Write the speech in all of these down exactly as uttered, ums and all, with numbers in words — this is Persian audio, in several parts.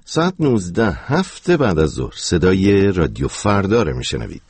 ساعت نوزده هفت بعد از ظهر صدای رادیو فردا رو میشنوید.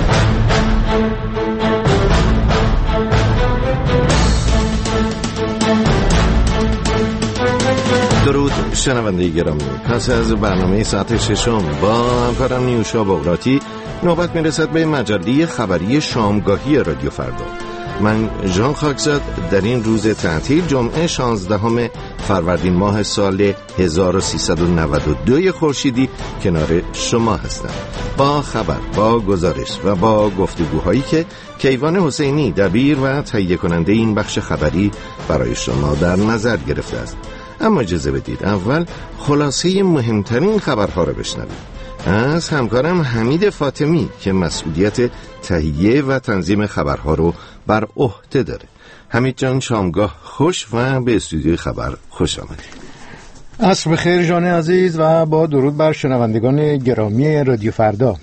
درود شنونده گرامی، پس از برنامه ساعت ششم با همکارم نیوشا بغراتی نوبت میرسد به مجله خبری شامگاهی رادیو فردا. من ژان خاکزاد در این روز تعطیل جمعه شانزدهم فروردین ماه سال هزار و سیصد و نود و دو خورشیدی کنار شما هستم با خبر، با گزارش و با گفتگوهایی که کیوان حسینی دبیر و تهیه کننده این بخش خبری برای شما در نظر گرفته است. اما اجازه بدید اول خلاصه مهمترین خبرها را بشنوید از همکارم حمید فاطمی که مسئولیت تهیه و تنظیم خبرها رو بر عهده داره. حمید جان شامگاه خوش و به استودیوی خبر خوش آمدید. عصر بخیر جان عزیز و با درود بر شنوندگان گرامی رادیو فردا.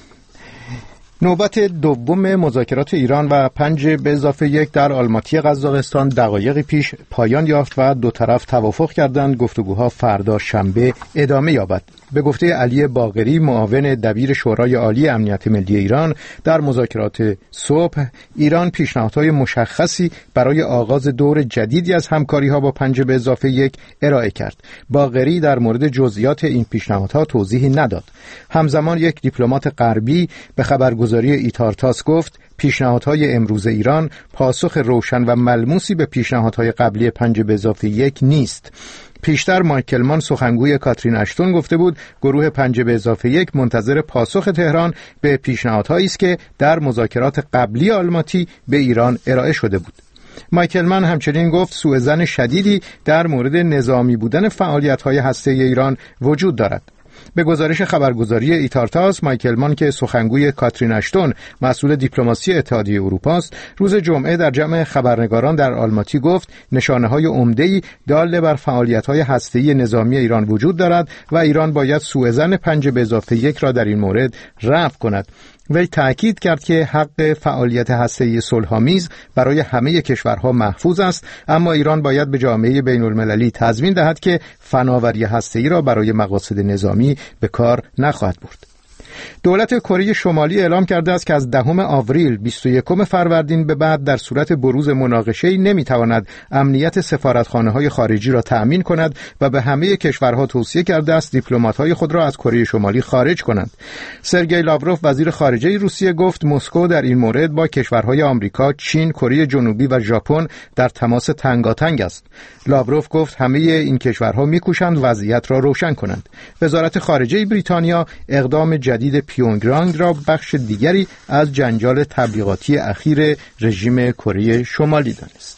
نوبت دوم مذاکرات ایران و پنج به اضافه یک در آلماتی قزاقستان دقایقی پیش پایان یافت و دو طرف توافق کردند گفتگوها فردا شنبه ادامه یابد. به گفته علی باقری معاون دبیر شورای عالی امنیت ملی ایران در مذاکرات صبح، ایران پیشنهادهای مشخصی برای آغاز دور جدیدی از همکاری‌ها با پنج به اضافه یک ارائه کرد. باقری در مورد جزئیات این پیشنهادها توضیحی نداد. همزمان یک دیپلمات غربی به خبرگزاری ایتارتاس گفت پیشنهادهای امروز ایران پاسخ روشن و ملموسی به پیشنهادهای قبلی پنج به اضافه یک نیست. پیشتر مایکل مان سخنگوی کاترین اشتون گفته بود گروه پنج به اضافه یک منتظر پاسخ تهران به پیشنهادهایی است که در مذاکرات قبلی آلماتی به ایران ارائه شده بود. مایکل مان همچنین گفت سوءظن شدیدی در مورد نظامی بودن فعالیت‌های هسته‌ای ایران وجود دارد. به گزارش خبرگزاری ایتارتاس، مایکل مان که سخنگوی کاترین اشتون مسئول دیپلماسی اتحادیه اروپا است، روز جمعه در جمع خبرنگاران در آلماتی گفت نشانه‌های عمده‌ای دال بر فعالیت‌های هسته‌ای نظامی ایران وجود دارد و ایران باید سوءظن پنج به اضافه یک را در این مورد رفع کند. وی تأکید کرد که حق فعالیت هسته‌ای صلح‌آمیز برای همه کشورها محفوظ است، اما ایران باید به جامعه بین‌المللی تضمین دهد که فناوری هسته‌ای را برای مقاصد نظامی به کار نخواهد برد. دولت کره شمالی اعلام کرده است که از دهم آوریل بیست و یکم فروردین به بعد در صورت بروز مناقشه‌ای نمی‌تواند امنیت سفارتخانه‌های خارجی را تأمین کند و به همه کشورها توصیه کرده است دیپلمات‌های خود را از کره شمالی خارج کنند. سرگئی لاوروف وزیر خارجه روسیه گفت مسکو در این مورد با کشورهای آمریکا، چین، کره جنوبی و ژاپن در تماس تنگاتنگ است. لاوروف گفت همه این کشورها می‌کوشند وضعیت را روشن کنند. وزارت خارجه بریتانیا اقدام جدید پیونگیانگ را بخش دیگری از جنجال تبلیغاتی اخیر رژیم کره شمالی دانست.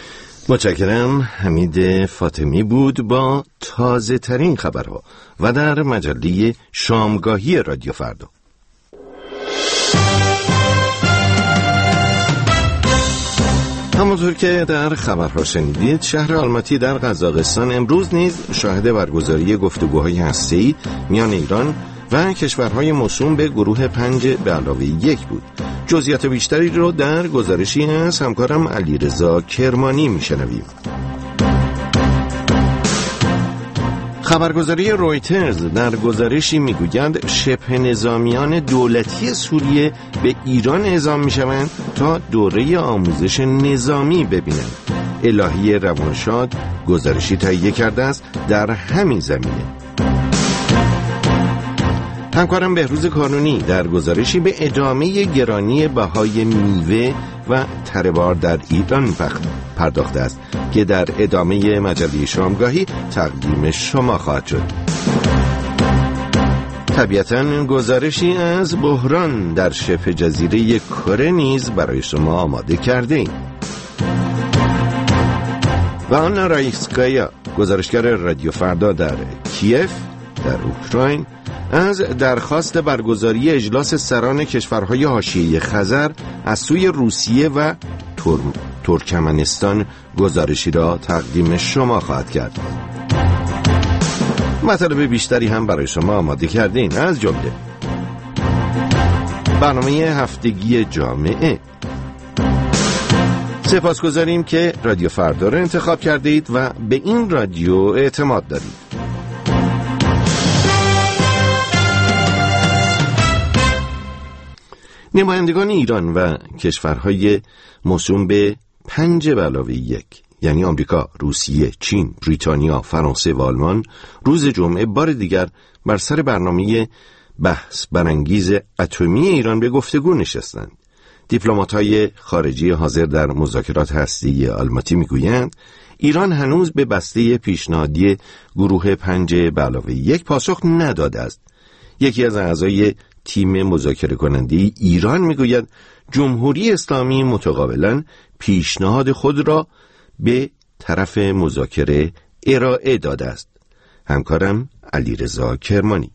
متشکرم. حمید فاطمی بود با تازه ترین خبرها و در مجله شامگاهی رادیو فردا. همونطور که در خبرها شنیدید، شهر آلماتی در قزاقستان امروز نیز شاهد برگزاری گفتگوهای هسته‌ای میان ایران و کشورهای موسوم به گروه پنج به علاوه یک بود. جزئیات بیشتری رو در گزارشی از همکارم علیرضا کرمانی میشنویم. خبرگزاری رویترز در گزارشی میگویند شبه نظامیان دولتی سوریه به ایران اعزام میشوند تا دوره آموزش نظامی ببینند. الهی روانشاد گزارشی تهیه کرده است در همین زمینه. همکارم بهروز کانونی در گزارشی به ادامه گرانی بهای میوه و تره‌بار در ایران پرداخته است که در ادامه مجله شامگاهی تقدیم شما خواهد شد. طبیعتاً گزارشی از بحران در شبه جزیره کره نیز برای شما آماده کرده ایم. و آنا رایسکایا گزارشگر رادیو فردا در کیف در اوکراین از درخواست برگزاری اجلاس سران کشورهای حاشیه خزر از سوی روسیه و تر... ترکمنستان گزارشی را تقدیم شما خواهد کرد. مطالب بیشتری هم برای شما آماده کردیم، از جمله برنامه هفتگی جامعه. سپاسگزاریم که رادیو فردا را انتخاب کرده اید و به این رادیو اعتماد دارید. نمایندگان ایران و کشورهای موسوم به پنج به علاوه یک یعنی آمریکا، روسیه، چین، بریتانیا، فرانسه و آلمان روز جمعه بار دیگر بر سر برنامه بحث برانگیز اتمی ایران به گفتگو نشستند. دیپلمات‌های خارجی حاضر در مذاکرات هسته‌ای آلماتی میگویند ایران هنوز به بسته پیشنهادی گروه پنج به علاوه یک پاسخ نداده است. یکی از اعضای تیم مذاکره کننده ایران میگوید جمهوری اسلامی متقابلا پیشنهاد خود را به طرف مذاکره ارائه داده است. همکارم علیرضا کرمانی.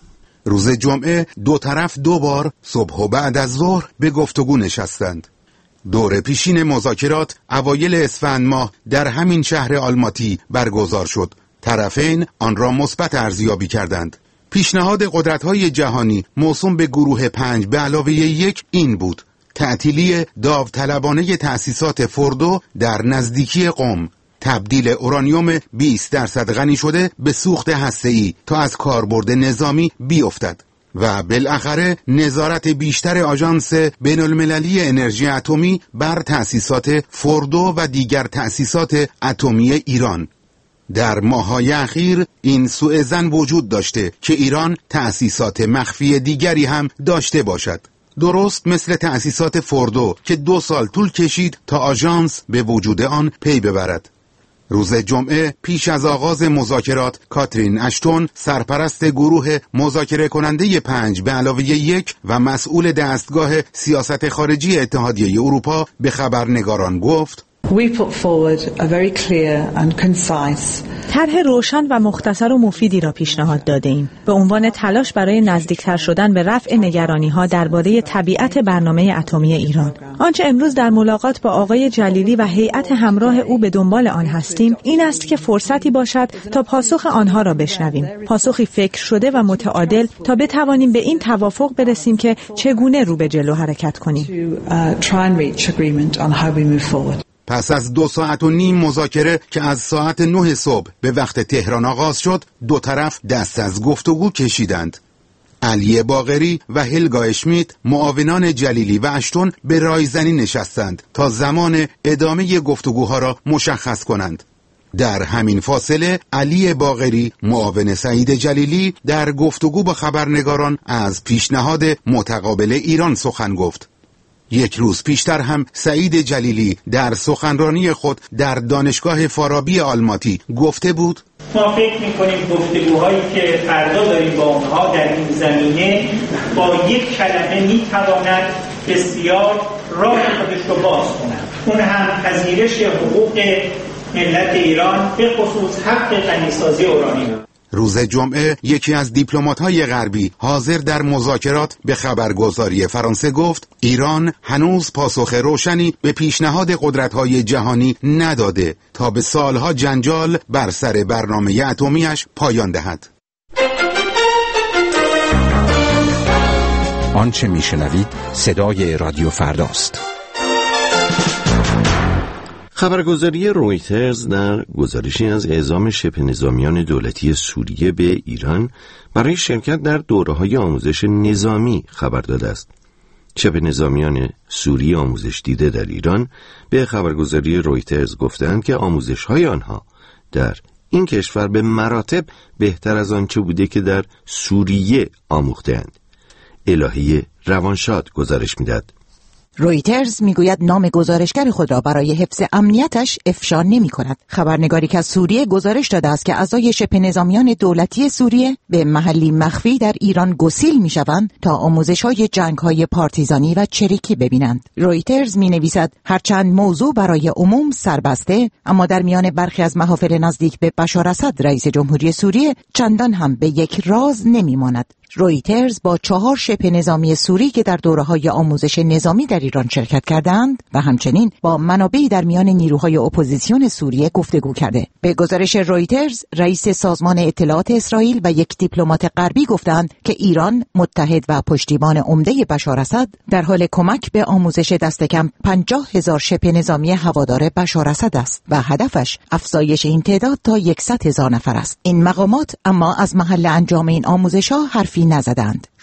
روز جمعه دو طرف دو بار صبح و بعد از ظهر به گفتگو نشستند. دور پیشین مذاکرات اوایل اسفند ماه در همین شهر آلماتی برگزار شد. طرفین آن را مثبت ارزیابی کردند. پیشنهاد قدرت‌های جهانی موسوم به گروه پنج به علاوه یک این بود: تعطیلی داوطلبانه تأسیسات فردو در نزدیکی قم، تبدیل اورانیوم بیست درصد غنی شده به سوخت هسته‌ای تا از کاربرد نظامی بیفتد و بالاخره نظارت بیشتر آژانس بین‌المللی انرژی اتمی بر تأسیسات فردو و دیگر تأسیسات اتمی ایران. در ماه‌های اخیر این سوء ظن وجود داشته که ایران تأسیسات مخفی دیگری هم داشته باشد، درست مثل تأسیسات فردو که دو سال طول کشید تا آژانس به وجود آن پی ببرد. روز جمعه پیش از آغاز مذاکرات کاترین اشتون، سرپرست گروه مذاکره کننده پنج به علاوه یک و مسئول دستگاه سیاست خارجی اتحادیه اروپا، به خبرنگاران گفت: We put forward a very clear and concise طرح روشن و مختصر و مفیدی را پیشنهاد داده ایم به عنوان تلاش برای نزدیکتر شدن به رفع نگرانی‌ها درباره طبیعت برنامه اتمی ایران. آنچه امروز در ملاقات با آقای جلیلی و هیئت همراه او به دنبال آن هستیم این است که فرصتی باشد تا پاسخ آنها را بشنویم، پاسخی فکر شده و متعادل تا بتوانیم به این توافق برسیم که چگونه رو به جلو حرکت کنیم. پس از دو ساعت و نیم مذاکره که از ساعت نه صبح به وقت تهران آغاز شد، دو طرف دست از گفتگو کشیدند. علی باقری و هلگا اشمیت، معاونان جلیلی و اشتون، به رایزنی نشستند تا زمان ادامه گفتگوها را مشخص کنند. در همین فاصله علی باقری، معاون سعید جلیلی، در گفتگو با خبرنگاران از پیشنهاد متقابل ایران سخن گفت. یک روز پیشتر هم سعید جلیلی در سخنرانی خود در دانشگاه فارابی آلماتی گفته بود: ما فکر می‌کنیم گفتگوهایی که فردا داریم با اونها در این زمینه با یک کلمه می‌تواند بسیار راه خودش رو باز کند، اون هم پذیرش حقوق ملت ایران به خصوص حق غنیسازی اورانیوم. روز جمعه یکی از دیپلمات‌های غربی حاضر در مذاکرات به خبرگزاری فرانسه گفت ایران هنوز پاسخ روشنی به پیشنهاد قدرت‌های جهانی نداده تا به سالها جنجال بر سر برنامه اتمی‌اش پایان دهد. آنچه میشنوید صدای رادیو فرداست. خبرگزاری رویترز در گزارشی از اعزام شبه نظامیان دولتی سوریه به ایران برای شرکت در دوره‌های آموزش نظامی خبر داده است. شبه نظامیان سوریه آموزش دیده در ایران به خبرگزاری رویترز گفتند که آموزش‌های آنها در این کشور به مراتب بهتر از آنچه بوده که در سوریه آموخته‌اند. الهی روانشاد گزارش می‌دهد. رویترز میگوید نام گزارشگر خود را برای حفظ امنیتش افشا نمی کند. خبرنگاری که از سوریه گزارش داده است که اعضای شبه نظامیان دولتی سوریه به محلی مخفی در ایران گسیل می شوند تا آموزش‌های جنگ‌های پارتیزانی و چریکی ببینند. رویترز می نویسد هرچند موضوع برای عموم سربسته، اما در میان برخی از محافل نزدیک به بشار اسد رئیس جمهوری سوریه چندان هم به یک راز نمی ماند. رویترز با چهار شبه نظامی سوری که در دوره‌های آموزش نظامی در ایران شرکت کردند و همچنین با منابعی در میان نیروهای اپوزیسیون سوریه گفتگو کرده. به گزارش رویترز، رئیس سازمان اطلاعات اسرائیل و یک دیپلمات غربی گفتند که ایران متحد و پشتیبان عمده بشار اسد در حال کمک به آموزش دست کم پنجاه هزار شبه نظامی هوادار بشار اسد است و هدفش افزایش این تعداد تا صد هزار نفر است. این مقامات اما از محل انجام این آموزش‌ها حرفی نزدند.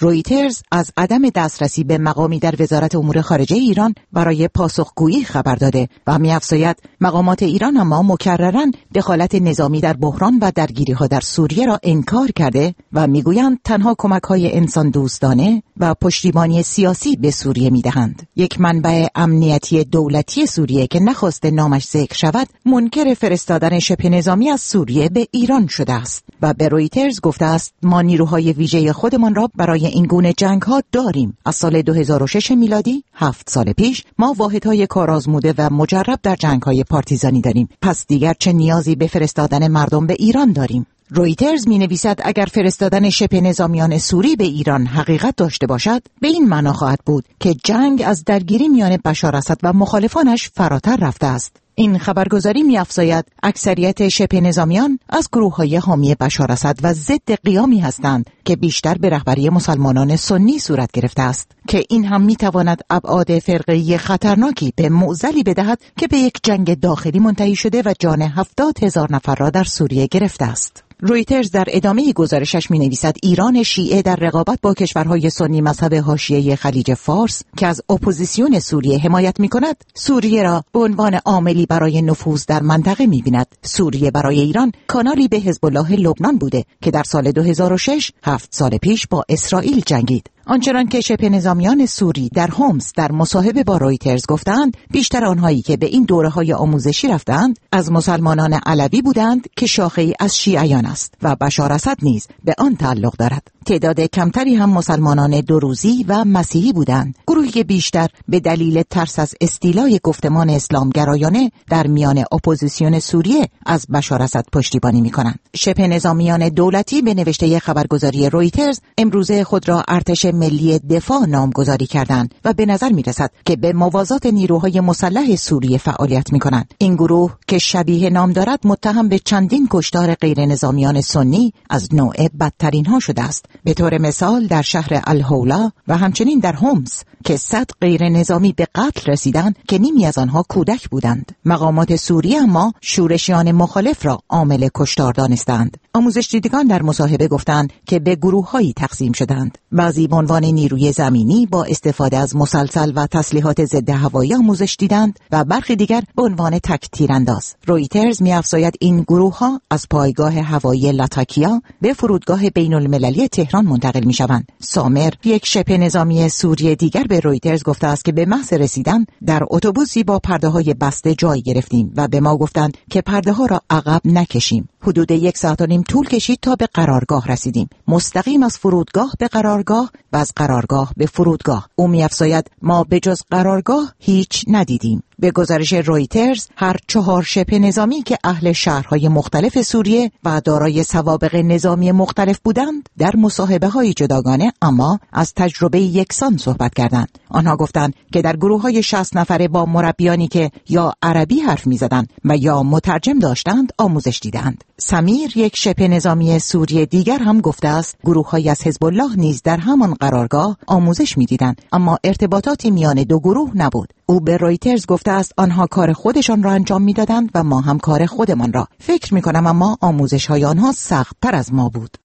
رویترز از عدم دسترسی به مقامی در وزارت امور خارجه ایران برای پاسخگویی خبر داده و می‌افزاید مقامات ایران اما مکرراً دخالت نظامی در بحران و درگیری‌ها در سوریه را انکار کرده و می‌گویند تنها کمک‌های انسان دوستانه و پشتیبانی سیاسی به سوریه می‌دهند. یک منبع امنیتی دولتی سوریه که نخواست نامش ذکر شود، منکر فرستادن شبه نظامی از سوریه به ایران شده است و به رویترز گفته است ما نیروهای ویژه خودمان را برای این گونه جنگ‌ها داریم. از سال دو هزار و شش میلادی، هفت سال پیش، ما واحدهای کارآزموده و مجرب در جنگ‌های پارتیزانی داریم. پس دیگر چه نیازی به فرستادن مردم به ایران داریم؟ رویترز می نویسد اگر فرستادن شبه نظامیان سوری به ایران حقیقت داشته باشد، به این معنا خواهد بود که جنگ از درگیری میان بشار اسد و مخالفانش فراتر رفته است. این خبرگزاری می‌افزاید اکثریت شبه نظامیان از گروه‌های حامی بشار اسد و ضد قیامی هستند که بیشتر به رهبری مسلمانان سنی صورت گرفته است که این هم می‌تواند ابعاد فرقه‌ای خطرناکی به معضلی بدهد که به یک جنگ داخلی منتهی شده و جان هفتاد هزار نفر را در سوریه گرفته است. رویترز در ادامه گزارشش می‌نویسد ایران شیعه در رقابت با کشورهای سنی مذهب حاشیه خلیج فارس که از اپوزیسیون سوریه حمایت می‌کند، سوریه را به عنوان عاملی برای نفوذ در منطقه می‌بیند. سوریه برای ایران کانالی به حزب الله لبنان بوده که در سال دو هزار و شش، هفت سال پیش با اسرائیل جنگید. آنچنان که شبه نظامیان سوری در هومس در مصاحبه با رویترز گفتند، بیشتر آنهایی که به این دوره‌های آموزشی رفتند از مسلمانان علوی بودند که شاخه‌ای از شیعیان است و بشار اسد نیز به آن تعلق دارد. تعداد کمتری هم مسلمانان دروزی و مسیحی بودند. گروهی بیشتر به دلیل ترس از استیلای گفتمان اسلامگرایانه در میان اپوزیسیون سوریه از بشار اسد پشتیبانی می‌کنند. شبه نظامیان دولتی به نوشته خبرگزاری رویترز امروزه خود را ارتش ملی دفاع نامگذاری کردند و به نظر می‌رسد که به موازات نیروهای مسلح سوریه فعالیت می‌کنند. این گروه که شبیه نام دارد متهم به چندین کشتار غیر نظامیان سنی از نوع بدترین ها شده است. به طور مثال در شهر الحولا و همچنین در هومس که صد غیر نظامی به قتل رسیدند که نیمی از آنها کودک بودند. مقامات سوریه اما شورشیان مخالف را عامل کشتار دانستند. آموزش دیدگان در مصاحبه گفتند که به گروه‌هایی تقسیم شدند. بعضی به عنوان نیروی زمینی با استفاده از مسلسل و تسلیحات ضد هوایی آموزش دیدند و برخی دیگر به عنوان تک تیرانداز. رویترز می‌افزاید این گروه‌ها از پایگاه هوایی لاتاکیا به فرودگاه بین‌المللی تهران منتقل می‌شوند. سامر، یک شبه نظامی سوری دیگر، به رویترز گفته است که به محض رسیدن در اتوبوسی با پرده‌های بسته جای گرفتیم و به ما گفتند که پرده‌ها را عقب نکشیم. حدود یک ساعت و نیم طول کشید تا به قرارگاه رسیدیم. مستقیم از فرودگاه به قرارگاه و از قرارگاه به فرودگاه. او می‌افزاید ما به جز قرارگاه هیچ ندیدیم. به گزارش رویترز، هر چهار شبه نظامی که اهل شهرهای مختلف سوریه و دارای سوابق نظامی مختلف بودند، در مصاحبه‌های جداگانه اما از تجربه یکسان صحبت کردند. آنها گفتند که در گروه‌های شصت نفره با مربیانی که یا عربی حرف می‌زدند و یا مترجم داشتند آموزش دیدند. سمیر، یک شبه نظامی سوری دیگر، هم گفته است گروه‌های از حزب الله نیز در همان قرارگاه آموزش می‌دیدند، اما ارتباطاتی میان دو گروه نبود. او به رویترز گفته است آنها کار خودشان را انجام می‌دادند و ما هم کار خودمان را. فکر می‌کنم اما آموزش‌های آنها سخت‌تر از ما بود.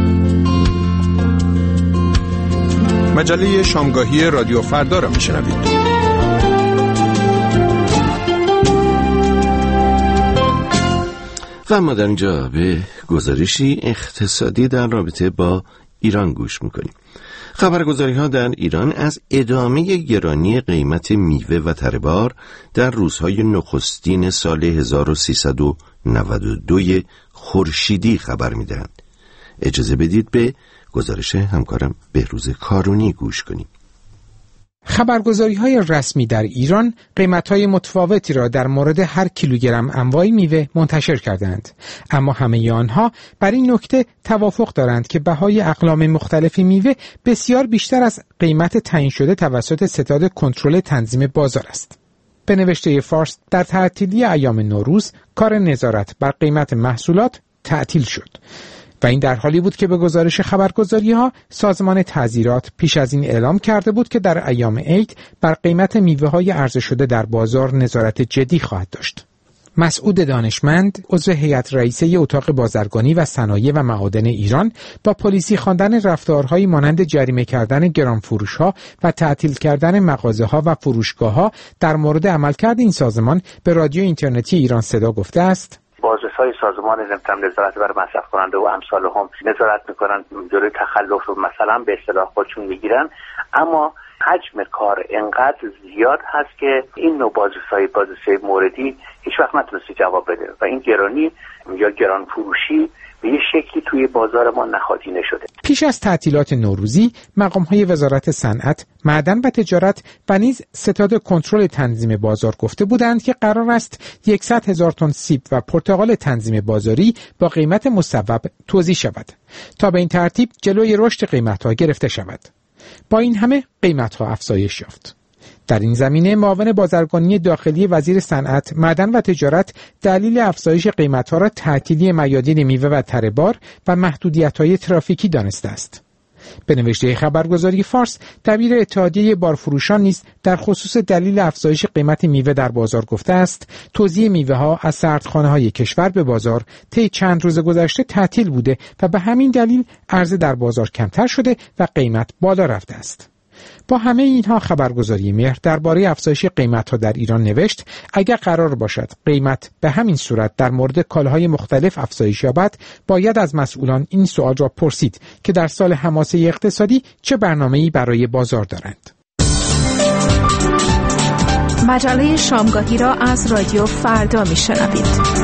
مجله شامگاهی رادیو فردا را می‌شنوید. و اما در اینجا به گزارشی اقتصادی در رابطه با ایران گوش میکنیم. خبرگزاری‌ها در ایران از ادامه گرانی قیمت میوه و تره‌بار در روزهای نخستین سال هزار و سیصد و نود و دو خورشیدی خبر میدهند. اجازه بدید به گزارش همکارم بهروز کارونی گوش کنیم. خبرگزاری‌های رسمی در ایران قیمت‌های متفاوتی را در مورد هر کیلوگرم انواع میوه منتشر کردند، اما همه آنها بر این نکته توافق دارند که بهای اقلام مختلف میوه بسیار بیشتر از قیمت تعیین شده توسط ستاد کنترل تنظیم بازار است. به نوشته فارس، در تعطیلی ایام نوروز کار نظارت بر قیمت محصولات تعطیل شد و این در حالی بود که به گزارش خبرگزاری‌ها سازمان تعزیرات پیش از این اعلام کرده بود که در ایام عید بر قیمت میوه‌های عرضه شده در بازار نظارت جدی خواهد داشت. مسعود دانشمند، عضو هیئت رئیسه اتاق بازرگانی و صنایع و معادن ایران، با پلیسی خواندن رفتارهایی مانند جریمه کردن گرانفروش‌ها و تعطیل کردن مغازه‌ها و فروشگاه‌ها در مورد عملکرد این سازمان به رادیو اینترنتی ایران صدا گفته است: بازرس‌های سازمان نظارت بر مصرف کننده و امثال هم نظارت میکنن، جلوی تخلف رو مثلا به اصطلاح خودشون میگیرن، اما حجم کار انقدر زیاد هست که این نوع بازرس‌های بازرسی موردی هیچ وقت نتونسته جواب بده و این گرانی یا گران فروشی به یه شکلی توی بازار ما نهادینه شده. پیش از تعطیلات نوروزی، مقام‌های وزارت صنعت، معدن و تجارت و نیز ستاد کنترل تنظیم بازار گفته بودند که قرار است صد هزار تن سیب و پرتقال تنظیم بازاری با قیمت مصوب توزیع شود تا به این ترتیب جلوی رشد قیمت‌ها گرفته شود. با این همه قیمت‌ها افزایش یافت. در این زمینه معاون بازرگانی داخلی وزیر صنعت، معدن و تجارت دلیل افزایش قیمت‌ها را تعطیلی میادین میوه و تره بار و محدودیت‌های ترافیکی دانسته است. به نوشته خبرگزاری فارس، دبیر اتحادیه بارفروشان نیز در خصوص دلیل افزایش قیمت میوه در بازار گفته است توزیع میوه‌ها از سردخانه‌های کشور به بازار طی چند روز گذشته تعطیل بوده و به همین دلیل عرضه در بازار کمتر شده و قیمت بالا رفته است. با همه اینها خبرگزاری مهر درباره افزایش قیمت‌ها در ایران نوشت: اگر قرار باشد قیمت به همین صورت در مورد کالاهای مختلف افزایش یابد، باید از مسئولان این سوال را پرسید که در سال حماسه اقتصادی چه برنامه‌ای برای بازار دارند. مجله شامگاهی را از رادیو فردا میشنوید.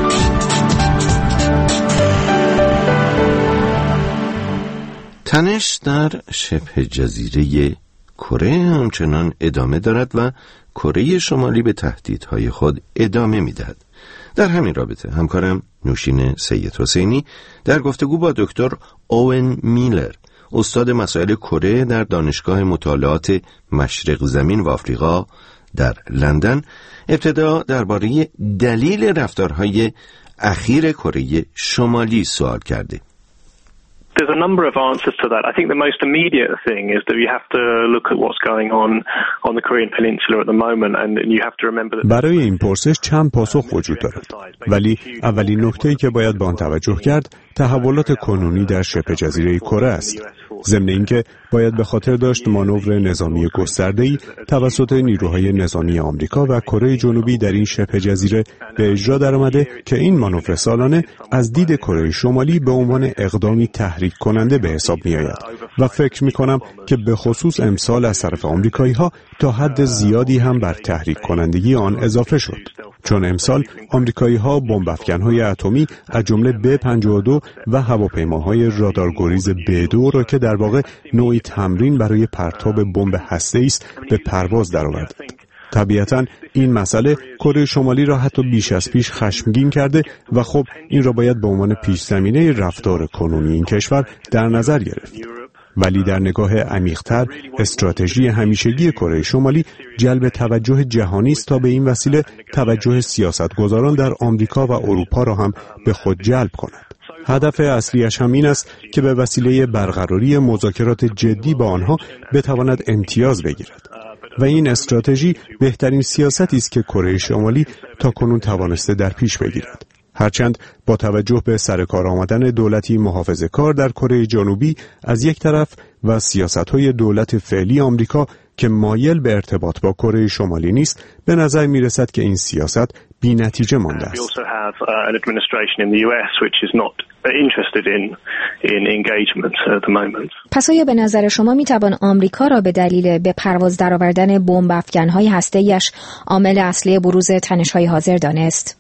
تنش در شبه جزیره کره همچنان ادامه دارد و کره شمالی به تهدیدهای خود ادامه می‌دهد. در همین رابطه همکارم نوشین سید حسینی در گفتگو با دکتر اوون میلر، استاد مسائل کره در دانشگاه مطالعات مشرق زمین و آفریقا در لندن، ابتدا درباره دلیل رفتارهای اخیر کره شمالی سوال کرده. There's a number of answers to that. I think the most immediate thing is that you have to look at what's going on on the Korean Peninsula at the moment and you have to remember that برای این پرسش چند پاسخ وجود دارد. ولی اولین نکته‌ای که باید به آن توجه کرد تحولات کنونی در شبه جزیره کره است. ضمن اینکه باید به خاطر داشت مانور نظامی گسترده‌ای توسط نیروهای نظامی آمریکا و کره جنوبی در این شبه جزیره به اجرا درآمده که این مانور سالانه از دید کره شمالی به عنوان اقدامی تحریک کننده به حساب می‌آید و فکر می‌کنم که به خصوص امسال از طرف آمریکایی‌ها تا حد زیادی هم بر تحریک کنندگی آن اضافه شد، چون امسال آمریکایی‌ها بمب افکن‌های اتمی از جمله به پنجاه و دو و هواپیماهای رادارگریز به دو را که در واقع نوعی تمرین برای پرتاب بمب هسته‌ای است به پرواز درآورد. طبیعتاً این مسئله کره شمالی را حتی بیش از پیش خشمگین کرده و خب این را باید به عنوان پیش زمینه رفتار کنونی این کشور در نظر گرفت. ولی در نگاه عمیق‌تر استراتژی همیشگی کره شمالی جلب توجه جهانی است تا به این وسیله توجه سیاستگزاران در آمریکا و اروپا را هم به خود جلب کند. هدف اصلیش هم این است که به وسیله برقراری مذاکرات جدی با آنها بتواند امتیاز بگیرد. و این استراتژی بهترین سیاستی است که کره شمالی تا کنون توانسته در پیش بگیرد. هرچند با توجه به سرکار آمدن دولتی محافظه‌کار در کره جنوبی از یک طرف و سیاست‌های دولت فعلی آمریکا که مایل به ارتباط با کره شمالی نیست، به نظر می‌رسد که این سیاست بی‌نتیجه مانده است. پس آیا به نظر شما می‌توان آمریکا را به دلیل به پرواز درآوردن بمب افکن‌های هسته‌ایش عامل اصلی بروز تنش‌های حاضر دانست؟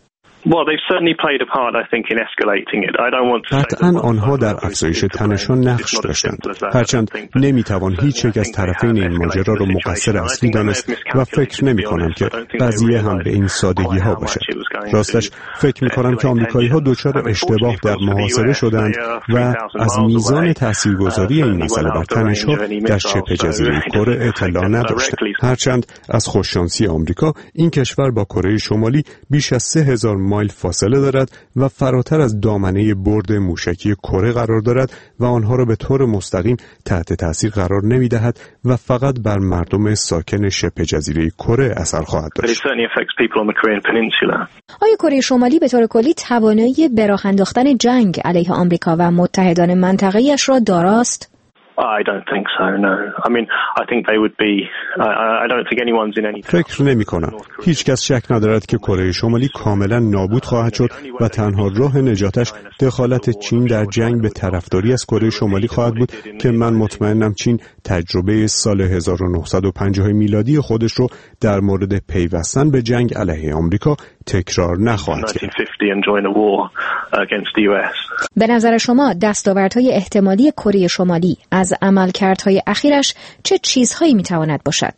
قطعاً آنها در افزایش تنش‌ها نقش داشتند، هرچند نمیتوان هیچ یک از طرفین این ماجرا را مقصر اصلی دانست و فکر نمی‌کنم که قضیه هم به این سادگی ها باشد. راستش فکر می‌کنم که آمریکایی‌ها دچار اشتباه در محاسبه شدند و از میزان تاثیرگذاری این مسئله بر تنش‌ها در شبه جزیره کره اطلاع نداشتند. هرچند از خوششانسی آمریکا این کشور با کره شمالی بیش از سه هزار مایل فاصله دارد و فراتر از دامنه برد موشکی کره قرار دارد و آنها را به طور مستقیم تحت تاثیر قرار نمی‌دهد و فقط بر مردم ساکن شبه جزیره کره اثر خواهد داشت. آیا کره شمالی به طور کلی توانایی به راه انداختن جنگ علیه آمریکا و متحدان منطقه‌ایش را داراست؟ I don't think so, no. I mean, I think they would be, I, I don't think anyone's in any... فکر نمی کنم. هیچ کس شک ندارد که کره شمالی کاملا نابود خواهد شد و تنها راه نجاتش دخالت چین در جنگ به طرفداری از کره شمالی خواهد بود که من مطمئنم چین تجربه سال هزار و نهصد و پنجاه میلادی خودش رو در مورد پیوستن به جنگ علیه آمریکا تکرار نخواهد کرد. به نظر شما دستاوردهای احتمالی کره شمالی از عملکردهای اخیرش چه چیزهایی میتواند باشد؟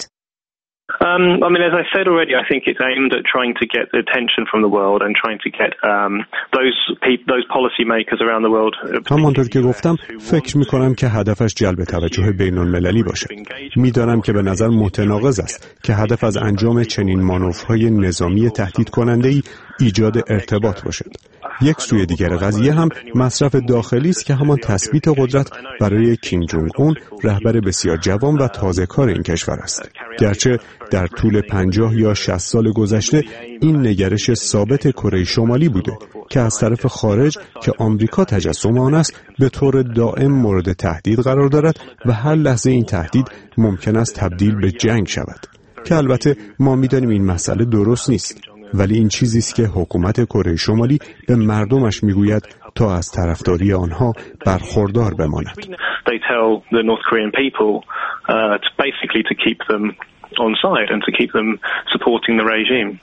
Um, I mean, as I said already, I think it's aimed at trying to get the attention from the world and trying to get um, those pe- those policy makers around the world. همانطور که گفتم، فکر می‌کنم که هدفش جلب توجه بین‌المللی باشد. می‌دانم که به نظر متناقض است که هدف از انجام چنین مانورهای نظامی تهدید کننده‌ای ایجاد ارتباط باشد. یک سوی دیگر قضیه هم مصرف داخلی است که همان تثبیت قدرت برای کیم جونگ اون، رهبر بسیار جوان و تازه‌کار این کشور است. گرچه در طول پنجاه یا شصت سال گذشته این نگرش ثابت کره شمالی بوده که از طرف خارج که آمریکا تجسم آن است به طور دائم مورد تهدید قرار دارد و هر لحظه این تهدید ممکن است تبدیل به جنگ شود، که البته ما می‌دانیم این مسئله درست نیست، ولی این چیزی است که حکومت کره شمالی به مردمش میگوید تا از طرفداری آنها برخوردار بماند. They tell the North Korean people uh, to basically to keep them on side and to keep them supporting the regime.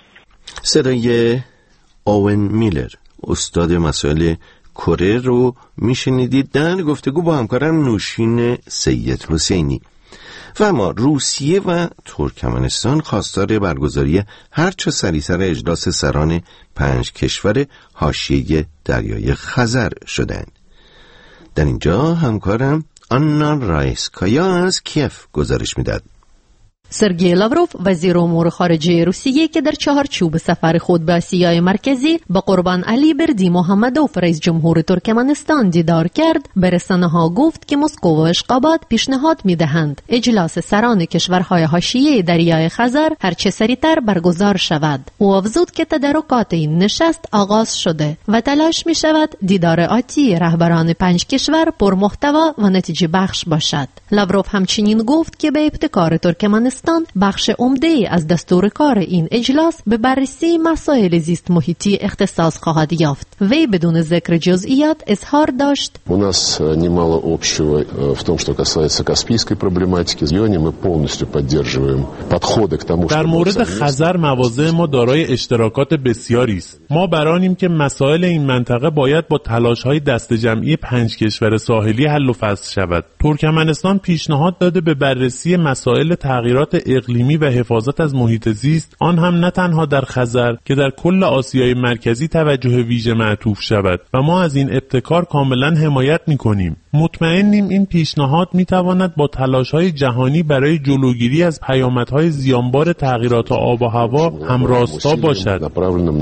صدای اوون میلر، استاد مسائل کره رو میشنیدید در گفتگو با همکارم نوشین سید حسینی. و اما روسیه و ترکمنستان خواستار برگزاری هرچه سریعتر اجلاس سران پنج کشور حاشیه دریای خزر شدند. در اینجا همکارم آنا رایسکایا از کیف گزارش میداد. سرگئی لاوروف وزیر امور خارجه روسیه که در چهارچوب سفر خود به آسیای مرکزی با قربان علی بردی محمدوف رئیس جمهور ترکمنستان دیدار کرد، به رسانه‌ها گفت که مسکو و اشقاباد پیشنهاد می‌دهند اجلاس سران کشورهای حاشیه دریای خزر هرچه سریعتر برگزار شود. او افزود که تدارکات این نشست آغاز شده و تلاش می‌شود دیدار آتی رهبران پنج کشور پرمحتوا و نتیجه بخش باشد. لاوروف همچنین گفت که به ابتکار ترکمنستان بخش عمده از دستور کار این اجلاس به بررسی مسائل زیست محیطی اختصاص خواهد یافت. وی بدون ذکر جزئیات اظهار داشت: У нас немало общего в том, что касается каспийской проблематики. В регионе мы полностью поддерживаем подходы к тому, در مورد خزر مواضع ما دارای اشتراکات بسیاری است. ما برانیم که مسائل این منطقه باید با تلاش‌های دست جمعی پنج کشور ساحلی حل و فصل شود. ترکمنستان پیشنهاد داده به بررسی مسائل تغییرات اقلیمی و حفاظت از محیط زیست، آن هم نه تنها در خزر که در کل آسیای مرکزی توجه ویژه معطوف شود و ما از این ابتکار کاملا حمایت می‌کنیم. مطمئنیم این پیشنهاد می‌تواند با تلاش‌های جهانی برای جلوگیری از پیامدهای زیانبار تغییرات آب و هوا همراستا باشد.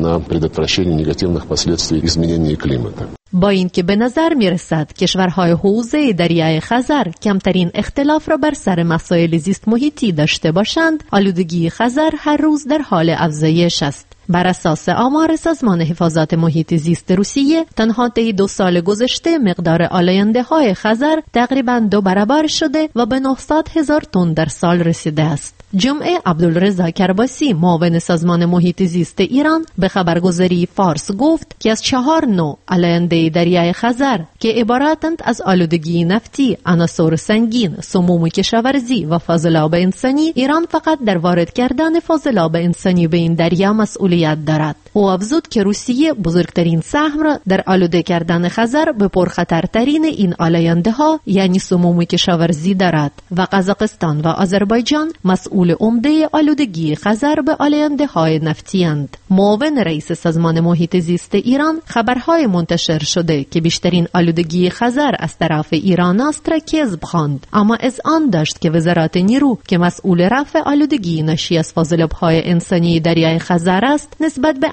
با این که به نظر می رسد کشورهای حوزه دریای خزر کمترین اختلاف را بر سر مسائل زیست محیطی داشته باشند، آلودگی خزر هر روز در حال افزایش است. بر اساس آمار سازمان حفاظت محیط زیست روسیه، تنها طی دو سال گذشته مقدار آلاینده های خزر تقریباً دو برابر شده و به نهصد هزار تن در سال رسیده است. جمعه عبدالرضا کرباسی معاون سازمان محیط زیست ایران به خبرگزاری فارس گفت که از چهار نوع آلاینده دریای خزر که عبارتند از آلودگی نفتی، عناصر سنگین، سموم کشاورزی و فاضلاب انسانی، ایران فقط در وارد کردن فاضلاب انسانی به این دریا مسئولیت دارد. او افزود که روسیه بزرگترین سهم را در آلوده کردن خزر به پرخطرترین این آلاینده ها یعنی سموم کشاورزی دارد و قزاقستان و آذربایجان مسئول عمده آلودگی خزر به آلاینده های نفتی اند. معاون رئیس سازمان محیط زیست ایران خبرهای منتشر شده که بیشترین آلودگی خزر از طرف ایران است را کذب خواند، اما اذعان داشت که وزارت نیرو که مسئول رفع آلودگی ناشی از فاضلاب‌های انسانی دریای خزر است نسبت به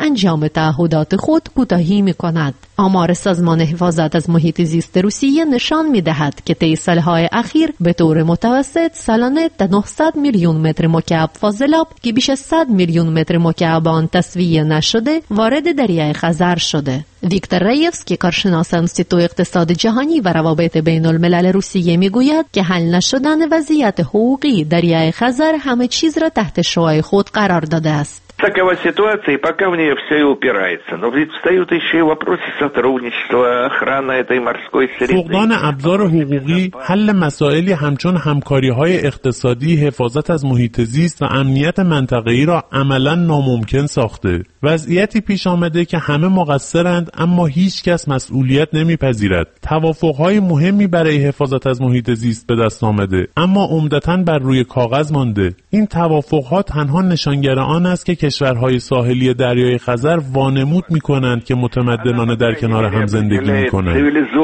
انجام تعهدات خود کوتاهی می‌کند. آمار سازمان حفاظت از محیط زیست روسیه نشان می‌دهد که طی سال‌های اخیر به طور متوسط سالانه تا نهصد میلیون متر مکعب فاضلاب که بیش از صد میلیون متر مکعب آن تصفیه نشده وارد دریای خزر شده. ویکتور ریفسکی کارشناس انستیتو اقتصاد جهانی و روابط بین الملل روسیه میگوید که حل نشدن وضعیت حقوقی دریای خزر همه چیز را تحت شعاع خود قرار داده است. Такова ситуация, и пока в нее все и упирается. Но ведь встают еще и вопросы сотрудничества, охраны этой морской среды. فقدان ابزار حقوقی، حل مسائلی همچون همکاری‌های اقتصادی، حفاظت از محیط زیست و امنیت منطقه‌ای را عملاً ناممکن ساخته. وضعیتی پیش آمده که همه مقصرند اما هیچ کس مسئولیت نمیپذیرد. توافق‌های مهمی برای حفاظت از محیط زیست به دست آمده اما عمدتاً بر روی کاغذ مانده. این توافق‌ها تنها نشانگر آن است که کشورهای ساحلی دریای خزر وانمود می‌کنند که متمدنانه در کنار هم زندگی می‌کنند.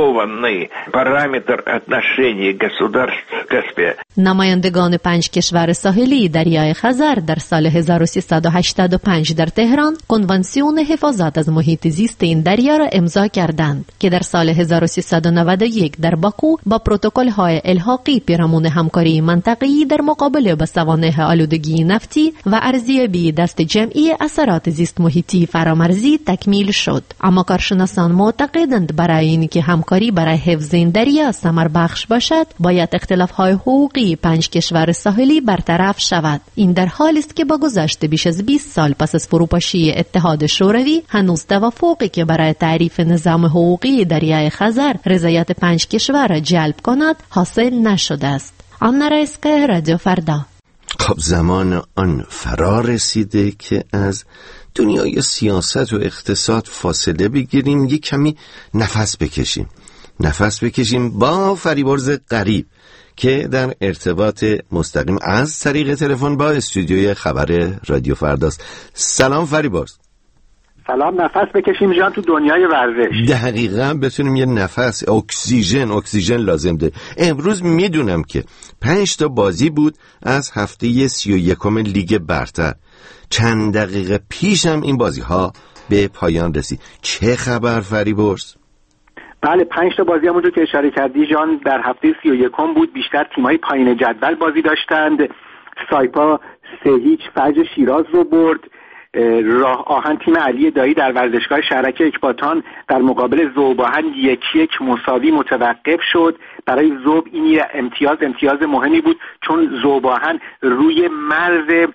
نمایندگان پنج کشور ساحلی دریای خزر در سال هزار و سیصد و هشتاد و پنج در تهران کنوانسیون حفاظت از محیط زیست این دریا را امضا کردند که در سال هزار و سیصد و نود و یک در باکو با پروتکل‌های الحاقی پیرامون همکاری منطقه‌ای در مقابله با سوانح آلودگی نفتی و ارزیابی دست جمعی اثرات زیست محیطی فرامرزی تکمیل شد. اما کارشناسان معتقدند برای اینکه همکاری برای حفظ این دریا ثمر بخش باشد باید اختلاف‌های حقوقی پنج کشور ساحلی برطرف شود. این در حالی است که با گذشت بیش از بیست سال پس از فروپاشی اتحاد شوروی هنوز توافقی که برای تعریف نظام حقوقی دریای خزر رضایت پنج کشور را جلب کند حاصل نشده است. آنا رایسکا، رادیو فردا. خب زمان آن فرا رسیده که از دنیای سیاست و اقتصاد فاصله بگیریم، یک کمی نفس بکشیم نفس بکشیم با فریبرز غریب که در ارتباط مستقیم از طریق تلفن با استودیوی خبر رادیو فرداست. سلام فریبرز. سلام. نفس بکشیم جان تو دنیای ورزش. دقیقاً بتونیم یه نفس اکسیژن اکسیژن لازم ده. امروز میدونم که پنج تا بازی بود از هفته سی و یکم لیگ برتر. چند دقیقه پیشم این بازی ها به پایان رسید. چه خبر فریبرز؟ بله، پنج تا بازی همونجور که اشاره کردی جان در هفته سی و یکم بود. بیشتر تیم‌های پایین جدول بازی داشتند. سایپا سه هیچ فجر شیراز رو برد. راه آهن تیم علی دایی در ورزشگاه شهرک اکباتان در مقابل ذوب‌آهن یک یک مساوی متوقف شد. برای ذوب این امتیاز امتیاز مهمی بود چون ذوب‌آهن روی مرز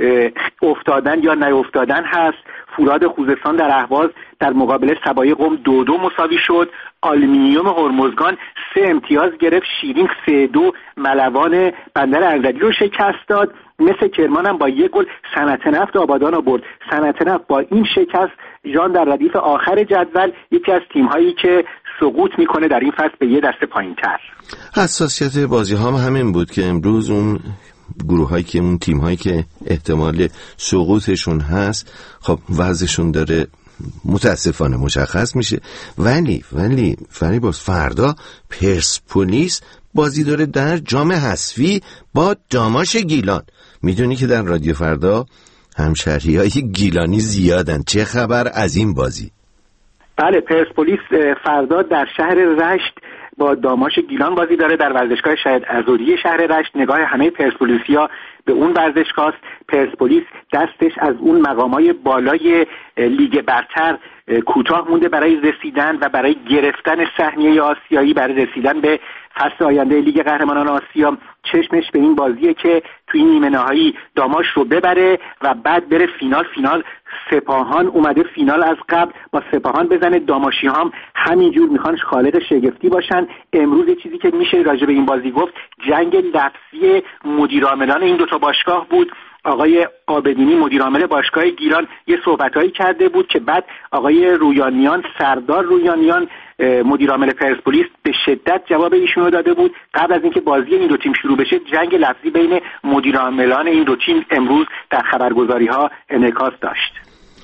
افتادن یا نیافتادن هست. فولاد خوزستان در اهواز در مقابل سبای قم دو دو مساوی شد. آلومینیوم هرمزگان سه امتیاز گرفت. شیرین سه دو ملوان بندر اردبیل رو شکست داد. مثل کرمان هم با یک گل صنعت نفت آبادان رو برد. صنعت نفت با این شکست جان در ردیف آخر جدول یکی از تیم‌هایی که سقوط میکنه در این فصل به یه دسته پایین‌تر. حساسیت بازی ها همین بود که امروز اون گروه هایی که اون تیم هایی که احتمال سقوطشون هست خب وضعشون داره متاسفانه مشخص میشه. ولی ولی فریبرز فردا پرسپولیس بازی داره در جام حذفی با داماش گیلان. میدونی که در رادیو فردا همشهری های گیلانی زیادن. چه خبر از این بازی؟ بله، پرسپولیس فردا در شهر رشت با داماش گیلان بازی داره در ورزشگاه شهید عزوری شهر رشت. نگاه همه پرسپولیسیا به اون ورزشگاه است. پرسپولیس دستش از اون مقامای بالای لیگ برتر کوتاه مونده برای رسیدن و برای گرفتن سهمیه آسیایی، برای رسیدن به فصل آینده لیگ قهرمانان آسیا. چشمش به این بازیه که توی نیمه نهایی داماش رو ببره و بعد بره فینال. فینال سپاهان اومده فینال از قبل با سپاهان بزنه. داماشی هم همینجور میخوان خالق شگفتی باشن. امروز چیزی که میشه راجع به این بازی گفت جنگ لفظی مدیرعاملان این دوتا باشگاه بود. آقای آبدینی مدیرعامل باشگاه گیلان یه صحبتایی کرده بود که بعد آقای رویانیان سردار رویانیان مدیرعامل پرسپولیس به شدت جواب ایشونو داده بود. قبل از اینکه بازی این دو تیم شروع بشه جنگ لفظی بین مدیرعاملان این دو تیم امروز در خبرگزاری‌ها انعکاس داشت.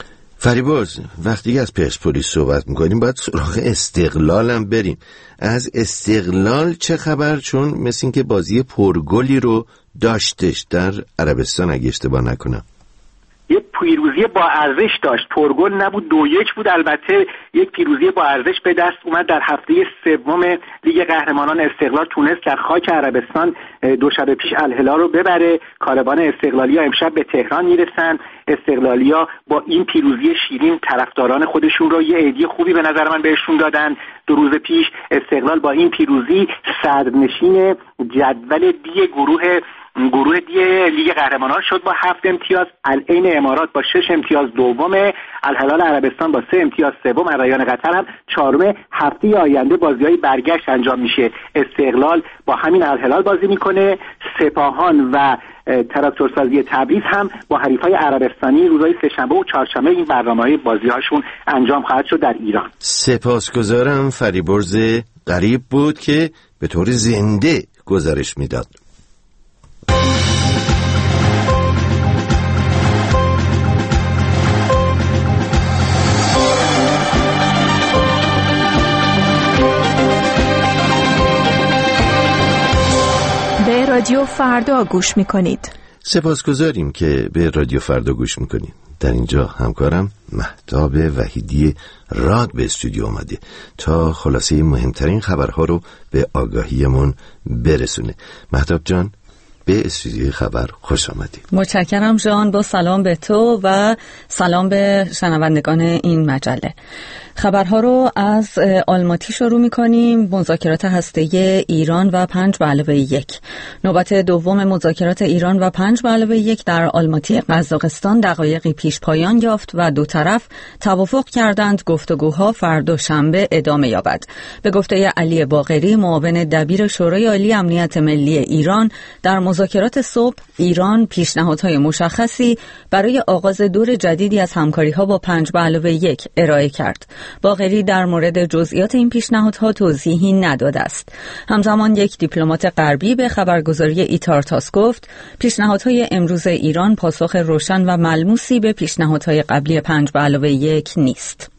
فریبرز وقتی از پرسپولیس صحبت میکنیم باید سراغ استقلال هم بریم. از استقلال چه خبر؟ چون مثل این که بازی پرگلی رو داشتش در عربستان اگه اشتباه نکنم. یه پیروزی با ارزش داشت، پرگل نبود، دو یک بود. البته یک پیروزی با ارزش به دست اومد. در هفته سوم لیگ قهرمانان استقلال تونست در خاک عربستان دو شب پیش الهلال رو ببره. کاروان استقلالیا امشب به تهران میرسن. استقلالیا با این پیروزی شیرین طرفداران خودشون رو یه عیدی خوبی به نظر من بهشون دادن. دو روز پیش استقلال با این پیروزی صدرنشین جدول دی گروه گروه دی لیگ قهرمانان شد با هفت امتیاز. العین امارات با شش امتیاز دومه. الهلال عربستان با سه امتیاز سوم. الرایان قطر هم چهارم. هفته آینده بازی‌های برگشت انجام میشه. استقلال با همین الهلال بازی میکنه. سپاهان و تراکتورسازی تبریز هم با حریفای عربستانی روزهای سه‌شنبه و چهارشنبه این برنامه‌های بازی‌هاشون انجام خواهد شد در ایران. سپاسگزارم. فریبرز غریب بود که به طور زنده گزارش میداد. به رادیو فردا گوش میکنید. سپاسگزاریم که به رادیو فردا گوش میکنید. در اینجا همکارم مهتاب وحیدی راد به استودیو آمده تا خلاصه مهمترین خبرها رو به آگاهیمون برسونه. مهتاب جان، به استودیوی خبر خوش آمدید. متشکرم جان. با سلام به تو و سلام به شنوندگان این مجله. خبرها رو از آلماتی شروع می‌کنیم. مذاکرات هسته‌ای ایران و پنج به علاوه یک. نوبت دوم مذاکرات ایران و پنج به علاوه یک در آلماتی قزاقستان دقایقی پیش پایان یافت و دو طرف توافق کردند گفتگوها فردا شنبه ادامه یابد. به گفته علی باقری، معاون دبیر شورای عالی امنیت ملی ایران، در مذاکرات صبح ایران پیشنهادهای مشخصی برای آغاز دور جدیدی از همکاری‌ها با پنج به علاوه یک ارائه کرد. باقری در مورد جزئیات این پیشنهادها توضیحی نداده است. همزمان یک دیپلمات غربی به خبرگزاری ایتارتاس گفت پیشنهادهای امروز ایران پاسخ روشن و ملموسی به پیشنهادهای قبلی پنج به علاوه یک نیست.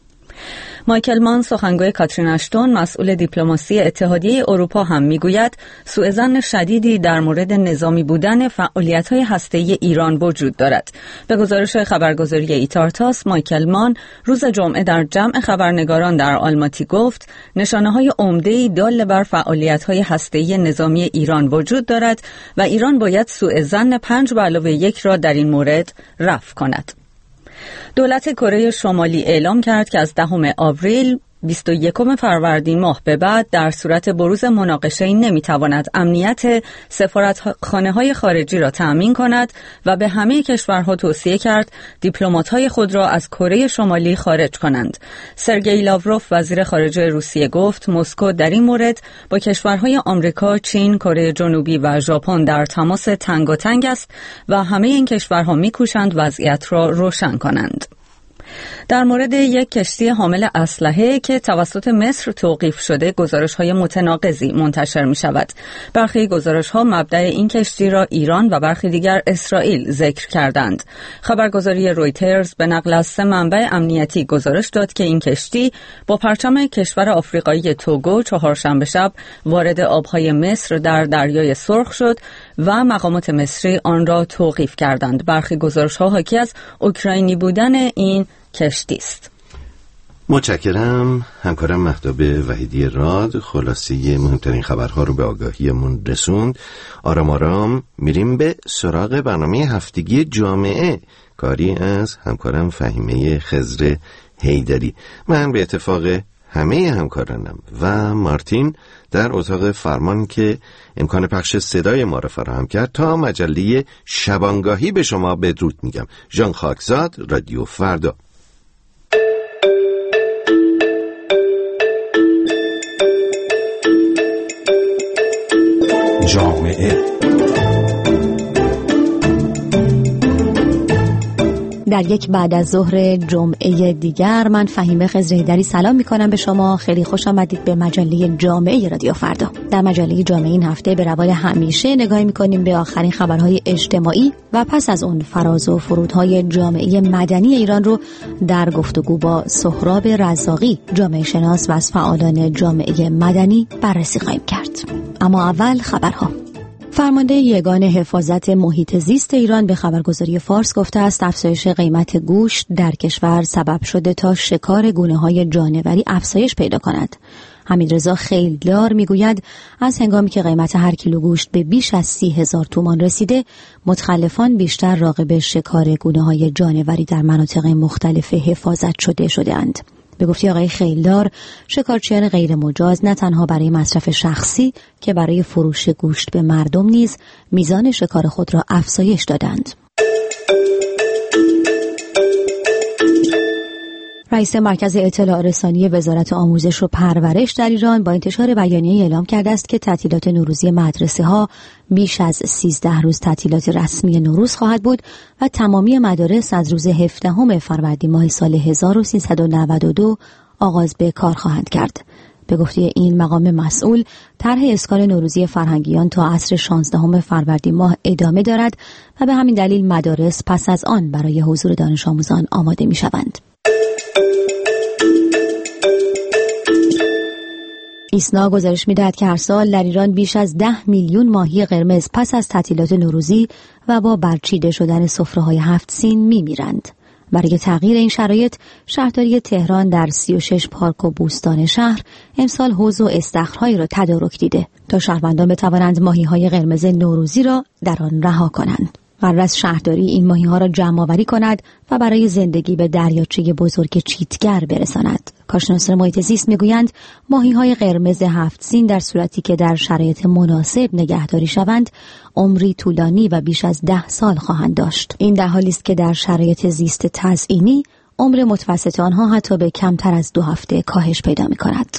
مایکل مان، سخنگوی کاترین اشتون، مسئول دیپلماسی اتحادیه اروپا، هم میگوید سوءظن شدیدی در مورد نظامی بودن فعالیت‌های هسته‌ای ایران وجود دارد. به گزارش خبرگزاری ایتارتاس، مایکل مان روز جمعه در جمع خبرنگاران در آلماتی گفت نشانه‌های عمده‌ای دال بر فعالیت‌های هسته‌ای نظامی ایران وجود دارد و ایران باید سوءظن پنج به علاوه یک را در این مورد رفع کند. دولت کره شمالی اعلام کرد که از دهم آوریل بیست و یکم فروردین ماه به بعد در صورت بروز مناقشه‌ای نمیتواند امنیت سفارتخانه‌های خارجی را تأمین کند و به همه کشورها توصیه کرد دیپلمات‌های خود را از کره شمالی خارج کنند. سرگئی لاوروف، وزیر خارجه روسیه، گفت مسکو در این مورد با کشورهای آمریکا، چین، کره جنوبی و ژاپن در تماس تنگاتنگ است و همه این کشورها می‌کوشند وضعیت را روشن کنند. در مورد یک کشتی حامل اسلحه که توسط مصر توقیف شده گزارش‌های متناقضی منتشر می‌شود. برخی گزارش‌ها مبدأ این کشتی را ایران و برخی دیگر اسرائیل ذکر کردند. خبرگزاری رویترز به نقل از سه منبع امنیتی گزارش داد که این کشتی با پرچم کشور آفریقایی توگو چهارشنبه شب وارد آب‌های مصر در دریای سرخ شد و مقامات مصری آن را توقیف کردند. برخی گزارش‌ها حاکی از اوکراینی بودن این کشتی است. متشکرم. همکارم مهتاب وحیدی راد خلاصه مهمترین خبرها رو به آگاهیمون رسوند. آرام آرام میریم به سراغ برنامه هفتگی جامعه، کاری از همکارم فهیمه خضر حیدری. من به اتفاق همه همکارانم و مارتین در اتاق فرمان که امکان پخش صدای ما را فراهم کرد تا مجله شبانگاهی به شما بدرود میگم. ژان خاکزاد، رادیو فردا. جامعه در یک بعد از ظهر جمعه دیگر من فهیمه خضر حیدری سلام میکنم به شما. خیلی خوش آمدید به مجله جامعه رادیو فردا. در مجله جامعه این هفته به روال همیشه نگاهی میکنیم به آخرین خبرهای اجتماعی و پس از اون فراز و فرودهای جامعه مدنی ایران رو در گفتگو با سهراب رزاقی، جامعه شناس و از فعالان جامعه مدنی بررسی خواهیم کرد. اما اول خبرها. فرمانده یگان حفاظت محیط زیست ایران به خبرگزاری فارس گفته است افزایش قیمت گوشت در کشور سبب شده تا شکار گونه‌های جانوری افزایش پیدا کند. حمیدرضا خیلدار میگوید از هنگامی که قیمت هر کیلو گوشت به بیش از سی هزار تومان رسیده، متخلفان بیشتر راغب شکار گونه‌های جانوری در مناطق مختلف حفاظت شده شده‌اند. به گفته آقای خیلدار، شکارچیان غیر مجاز نه تنها برای مصرف شخصی که برای فروش گوشت به مردم نیز میزان شکار خود را افزایش دادند. رئیس مرکز اطلاع رسانی وزارت آموزش و پرورش در ایران با انتشار بیانیه اعلام کرده است که تعطیلات نوروزی مدرسه‌ها بیش از سیزده روز تعطیلات رسمی نوروز خواهد بود و تمامی مدارس از روز هفدهم فروردین ماه سال هزار و سیصد و نود و دو آغاز به کار خواهند کرد. به گفته این مقام مسئول، طرح اسکان نوروزی فرهنگیان تا عصر شانزدهم فروردین ماه ادامه دارد و به همین دلیل مدارس پس از آن برای حضور دانش آموزان آماده می‌شوند. ایسنا گزارش می‌دهد که هر سال در ایران بیش از ده میلیون ماهی قرمز پس از تعطیلات نوروزی و با برچیده شدن سفره‌های هفت سین می‌میرند. برای تغییر این شرایط، شهرداری تهران در سی و شش پارک و بوستان شهر امسال حوض و استخرهایی را تدارک دیده تا شهروندان بتوانند ماهی‌های قرمز نوروزی را در آن رها کنند. قرار است شهرداری این ماهی‌ها را جمع‌آوری کند و برای زندگی به دریاچه بزرگ چیتگر برساند. کارشناسان محیط زیست میگویند ماهی‌های قرمز هفت سین در صورتی که در شرایط مناسب نگهداری شوند، عمری طولانی و بیش از ده سال خواهند داشت. این در حالی است که در شرایط زیست تزئینی عمر متوسط آنها حتی به کمتر از دو هفته کاهش پیدا می‌کند.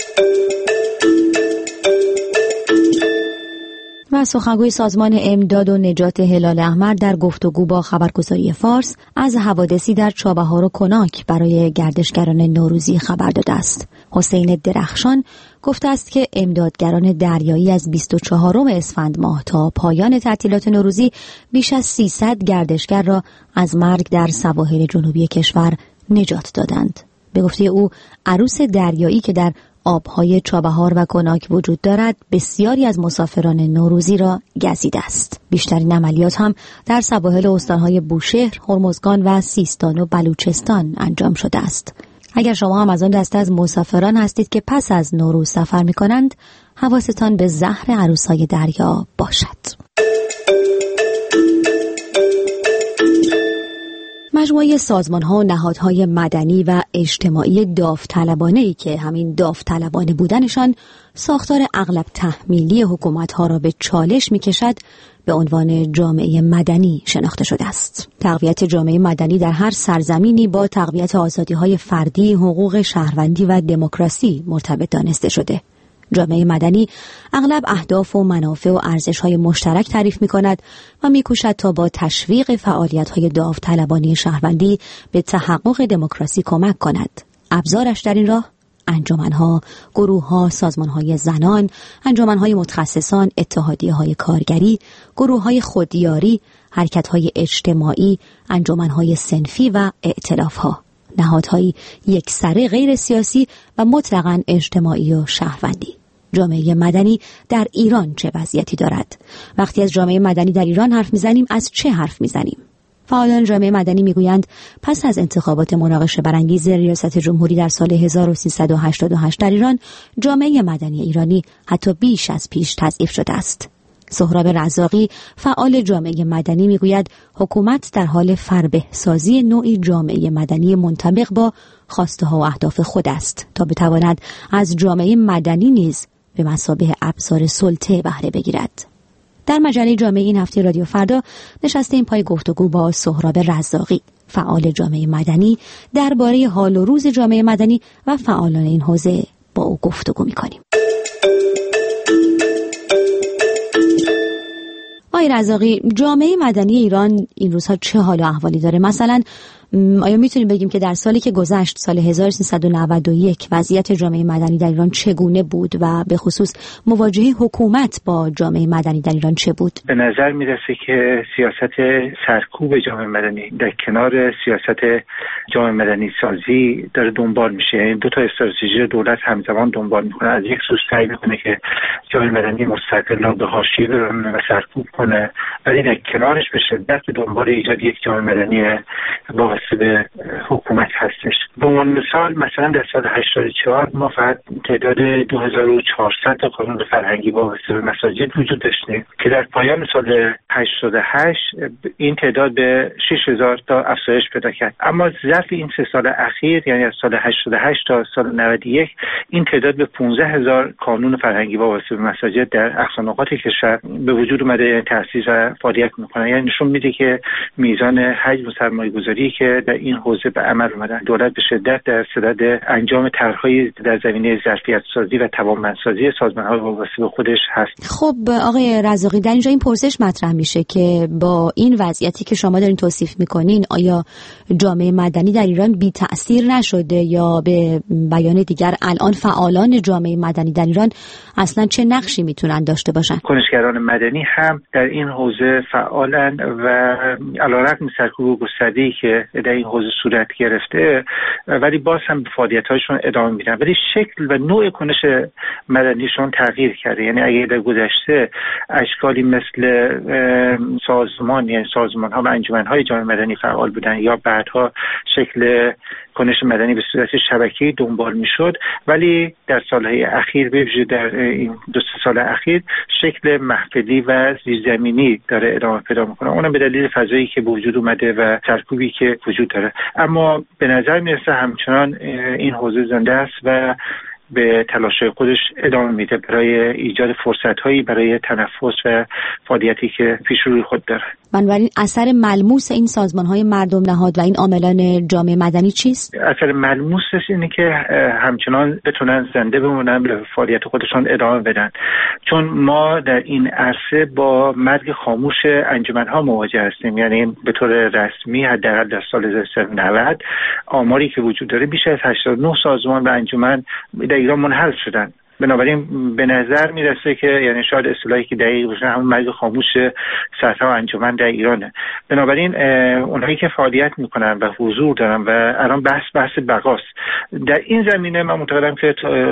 و سخنگوی سازمان امداد و نجات هلال احمر در گفتگو با خبرگزاری فارس از حوادثی در چابهار و کناک برای گردشگران نوروزی خبر داده است. حسین درخشان گفته است که امدادگران دریایی از بیست و چهارم اسفند ماه تا پایان تعطیلات نوروزی بیش از سیصد گردشگر را از مرگ در سواحل جنوبی کشور نجات دادند. به گفته او، عروس دریایی که در آبهای چابهار و کناک وجود دارد بسیاری از مسافران نوروزی را گزیده است. بیشترین عملیات هم در سواحل استانهای بوشهر، هرمزگان و سیستان و بلوچستان انجام شده است. اگر شما هم از آن دسته از مسافران هستید که پس از نوروز سفر می کنند، حواستان به زهر عروسهای دریا باشد. مجموعه سازمان‌ها و نهادهای مدنی و اجتماعی داوطلبانه‌ای که همین داوطلبانه بودنشان ساختار اغلب تحمیلی حکومت‌ها را به چالش می‌کشد، به عنوان جامعه مدنی شناخته شده است. تقویت جامعه مدنی در هر سرزمینی با تقویت آزادی‌های فردی، حقوق شهروندی و دموکراسی مرتبط دانسته شده. جامعه مدنی اغلب اهداف و منافع و ارزش‌های مشترک تعریف می‌کند و می‌کوشد تا با تشویق فعالیت‌های داوطلبانه شهروندی به تحقق دموکراسی کمک کند. ابزارش در این راه انجمن‌ها، گروه‌ها، سازمان‌های زنان، انجمن‌های متخصصان، اتحادیه‌های کارگری، گروه‌های خودیاری، حرکت‌های اجتماعی، انجمن‌های صنفی و ائتلاف‌ها، نهادهای یکسره غیر سیاسی و مطلقاً اجتماعی و شهروندی. جامعه مدنی در ایران چه وضعیتی دارد؟ وقتی از جامعه مدنی در ایران حرف میزنیم از چه حرف میزنیم؟ فعالان جامعه مدنی میگویند پس از انتخابات مناقشه برانگیز ریاست جمهوری در سال هزار و سیصد و هشتاد و هشت در ایران، جامعه مدنی ایرانی حتی بیش از پیش تضعیف شده است. سهراب رزاقی، فعال جامعه مدنی، میگوید حکومت در حال فربه‌سازی نوعی جامعه مدنی منطبق با خواسته ها و اهداف خود است تا بتواند از جامعه مدنی نیز به مثابه ابزار سلطه بهره بگیرد. در مجله جامعه این هفته رادیو فردا نشسته این پای گفتگو با سهراب رزاقی، فعال جامعه مدنی، درباره حال و روز جامعه مدنی و فعالان این حوزه با او گفتگو می‌کنیم. آقای رزاقی، جامعه مدنی ایران این روزها چه حال و احوالی داره؟ مثلا آیا میتونیم بگیم که در سالی که گذشت، سال هزار و سیصد و نود و یک، وضعیت جامعه مدنی در ایران چگونه بود و به خصوص مواجهه حکومت با جامعه مدنی در ایران چه بود؟ به نظر میرسه که سیاست سرکوب جامعه مدنی در کنار سیاست جامعه مدنی سازی داره دنبال میشه. این دو تا استراتژی دولت همزمان دنبال میکنه. از یک سو سعی میکنه که جامعه مدنی مستقل را به حاشیه برونه و سرکوب کنه، ولی در کنارش به شدت به دنبال ایجاد یک جامعه مدنی وابسته به حکومت هستش. به عنوان مثال مثلا در سال هشتاد و چهار ما فقط تعداد دو هزار و چهارصد تا کانون فرهنگی وابسته به مساجد وجود داشتیم که در پایان سال هشتاد و هشت این تعداد به شش هزار تا افزایش پیدا کرد. اما ظرف این سه سال اخیر، یعنی از سال هشتاد و هشت تا سال نود و یک، این تعداد به پانزده هزار کانون فرهنگی وابسته به مساجد در اقصا نقاط کشور به وجود اومده، تأسیس و فعالیت میکنه. یعنی نشون میده که میزان حجم سرمایه‌گذاری که در این حوزه به عمل اومدن، دولت به شدت در صدد انجام طرح‌های در زمینه ظرفیت سازی و توانمندسازی سازمان‌های وابسته به خودش هست. خب آقای رزاقی، در اینجا این پرسش مطرح میشه که با این وضعیتی که شما دارین توصیف میکنین، آیا جامعه مدنی در ایران بی تأثیر نشده، یا به بیان دیگر الان فعالان جامعه مدنی در ایران اصلا چه نقشی میتونن داشته باشن؟ کنشگران مدنی هم در این حوزه فعالن و علیرغم سرکوب گسترده‌ای که در این حوزه صورت گرفته، ولی باز هم به فعالیت‌هاشون ادامه میدن، ولی شکل و نوع کنش مدنیشون تغییر کرده. یعنی اگه در گذشته اشکالی مثل سازمان، یعنی سازمان‌ها و انجمن‌های جامعه مدنی فعال بودن، یا بعدها شکل کنش مدنی به صورت شبکه‌ای دنبال می‌شد، ولی در سال‌های اخیر، به ویژه در این دو سه سال اخیر، شکل محفلی و زیرزمینی داره ادامه پیدا می‌کنه. اونم به دلیل فضایی که به وجود اومده و سرکوبی که وجود داره. اما به نظر میرسه همچنان این حوزه زنده است و به تلاش‌های خودش ادامه میده برای ایجاد فرصت‌هایی برای تنفس و فعالیتی که پیش روی خود داره. بنابراین اثر ملموس این سازمان‌های مردم نهاد و این عاملان جامعه مدنی چیست؟ اثر ملموسش اینه که همچنان بتونن زنده بمونن، به فعالیت خودشون ادامه بدن. چون ما در این عرصه با مرگ خاموش انجمن‌ها مواجه هستیم. یعنی به طور رسمی حداقل در سال هزار و سیصد و نود آماری که وجود داره، بیش از هشتاد و نه سازمان و انجمن در ایران منحل شدن. بنابراین به نظر میرسه که، یعنی شاید اصطلاحی که دقیق باشه، همون مرگ خاموش صدها انجمن در ایرانه. بنابراین اونهایی که فعالیت میکنن و حضور دارن و الان بحث بحث بقاست در این زمینه، من معتقدم که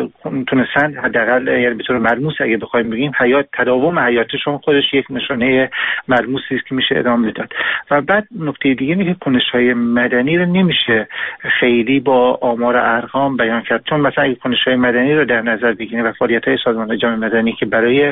تونستن حداقل، یعنی به طور ملموس اگه بخوایم بگیم، حیات تداوم حیاتشون خودش یک نشانه ملموسی است که میشه ادامه داد. و بعد نکته دیگه اینه که کنش‌های مدنی رو نمیشه خیلی با آمار ارقام بیان کرد. چون مثلا اگه کنش‌های مدنی رو در نظر بگیریم و فعالیت‌های سازمان جامعه مدنی که برای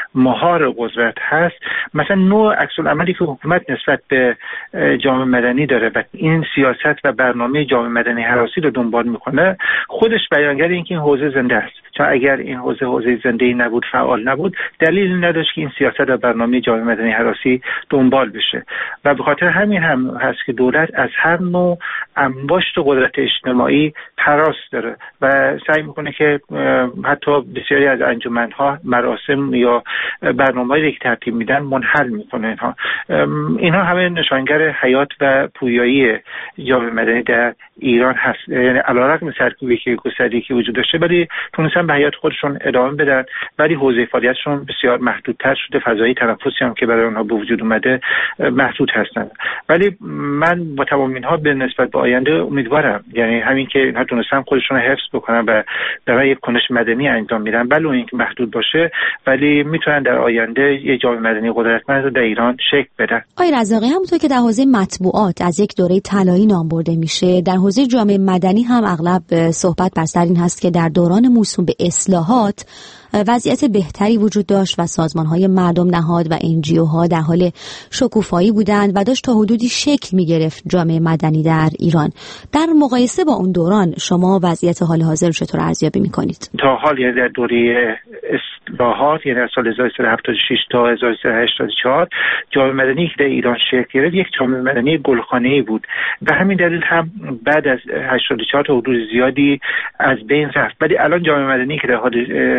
مهار قدرت هست، مثلا نوع عکس‌العملی که حکومت نسبت به جامعه مدنی داره و این سیاست و برنامه جامعه مدنی هراسی رو دنبال میکنه، خودش بیانگر این که این حوزه زنده است. چون اگر این حوزه حوزه زنده‌ای نبود، فعال نبود، دلیلی نداشت که این سیاست و برنامه جامعه مدنی هراسی دنبال بشه. و به خاطر همین هم هست که دولت از هر نوع انباشت قدرت اجتماعی هراس داره و سعی میکنه که حتی بسیاری از انجمن‌ها مراسم یا برنامه‌ای که ترتیب میدن منحل میکنه. اینها اینها همه نشانگر حیات و پویایی جامعه مدنی در ایران هست. یعنی علیرغم سرکوبی که گسترده‌ای که وجود داشته، ولی تونستن به حیات خودشون ادامه بدن، ولی حوزه فعالیتشون بسیار محدودتر شده. فضای تنفسی هم که برای اونها به وجود اومده محدود هستن. ولی من با تمام اینها به نسبت به آینده امیدوارم، یعنی همین که اینها تونستن خودشون حفظ بکنن و برای یک کنش مدنی انجام میدن، بلکه اینکه محدود باشه، ولی میتونن در آینده یک جامعه مدنی قدرتمند رو در ایران شکل بدن. آقای رزاقی، همونطور که در حوزه مطبوعات از یک دوره طلایی نام برده میشه، در حوزه جامعه مدنی هم اغلب صحبت بر سر این هست که در دوران موسوم به اصلاحات وضعیت بهتری وجود داشت و سازمان‌های مردم نهاد و انجیوها در حال شکوفایی بودند و داشت تا حدودی شکل می‌گرفت جامعه مدنی در ایران. در مقایسه با اون دوران شما وضعیت حال حاضر رو چطور ارزیابی می‌کنید؟ تا حال، یعنی در دوره اصلاحات، یعنی از سال هزار و سیصد و هفتاد و شش تا هزار و سیصد و هشتاد و چهار، جامعه مدنی که در ایران شکل گرفت یک جامعه مدنی گلخانه‌ای بود. به همین دلیل هم بعد از هشتاد و چهار تا حدود زیادی از بین رفت. ولی الان جامعه مدنی که در حال شکل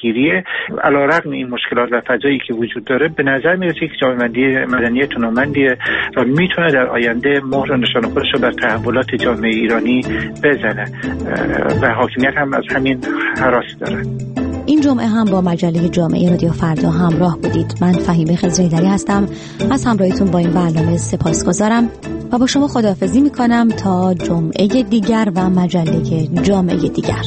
گیریه. علیرغم این مشکلات و فضایی که وجود داره به نظر میرسه که جامعه مدنی تونمندیه و میتونه در آینده مهر و نشان خودش رو بر تحولات جامعه ایرانی بزنه و حاکمیت هم از همین هراس داره. این جمعه هم با مجله جامعه رادیو فردا همراه بودید. من فهیمه خضرایدری هستم. از همراهیتون با این برنامه سپاسگزارم و با شما خداحافظی میکنم تا جمعه دیگر و مجله جامعه دیگر.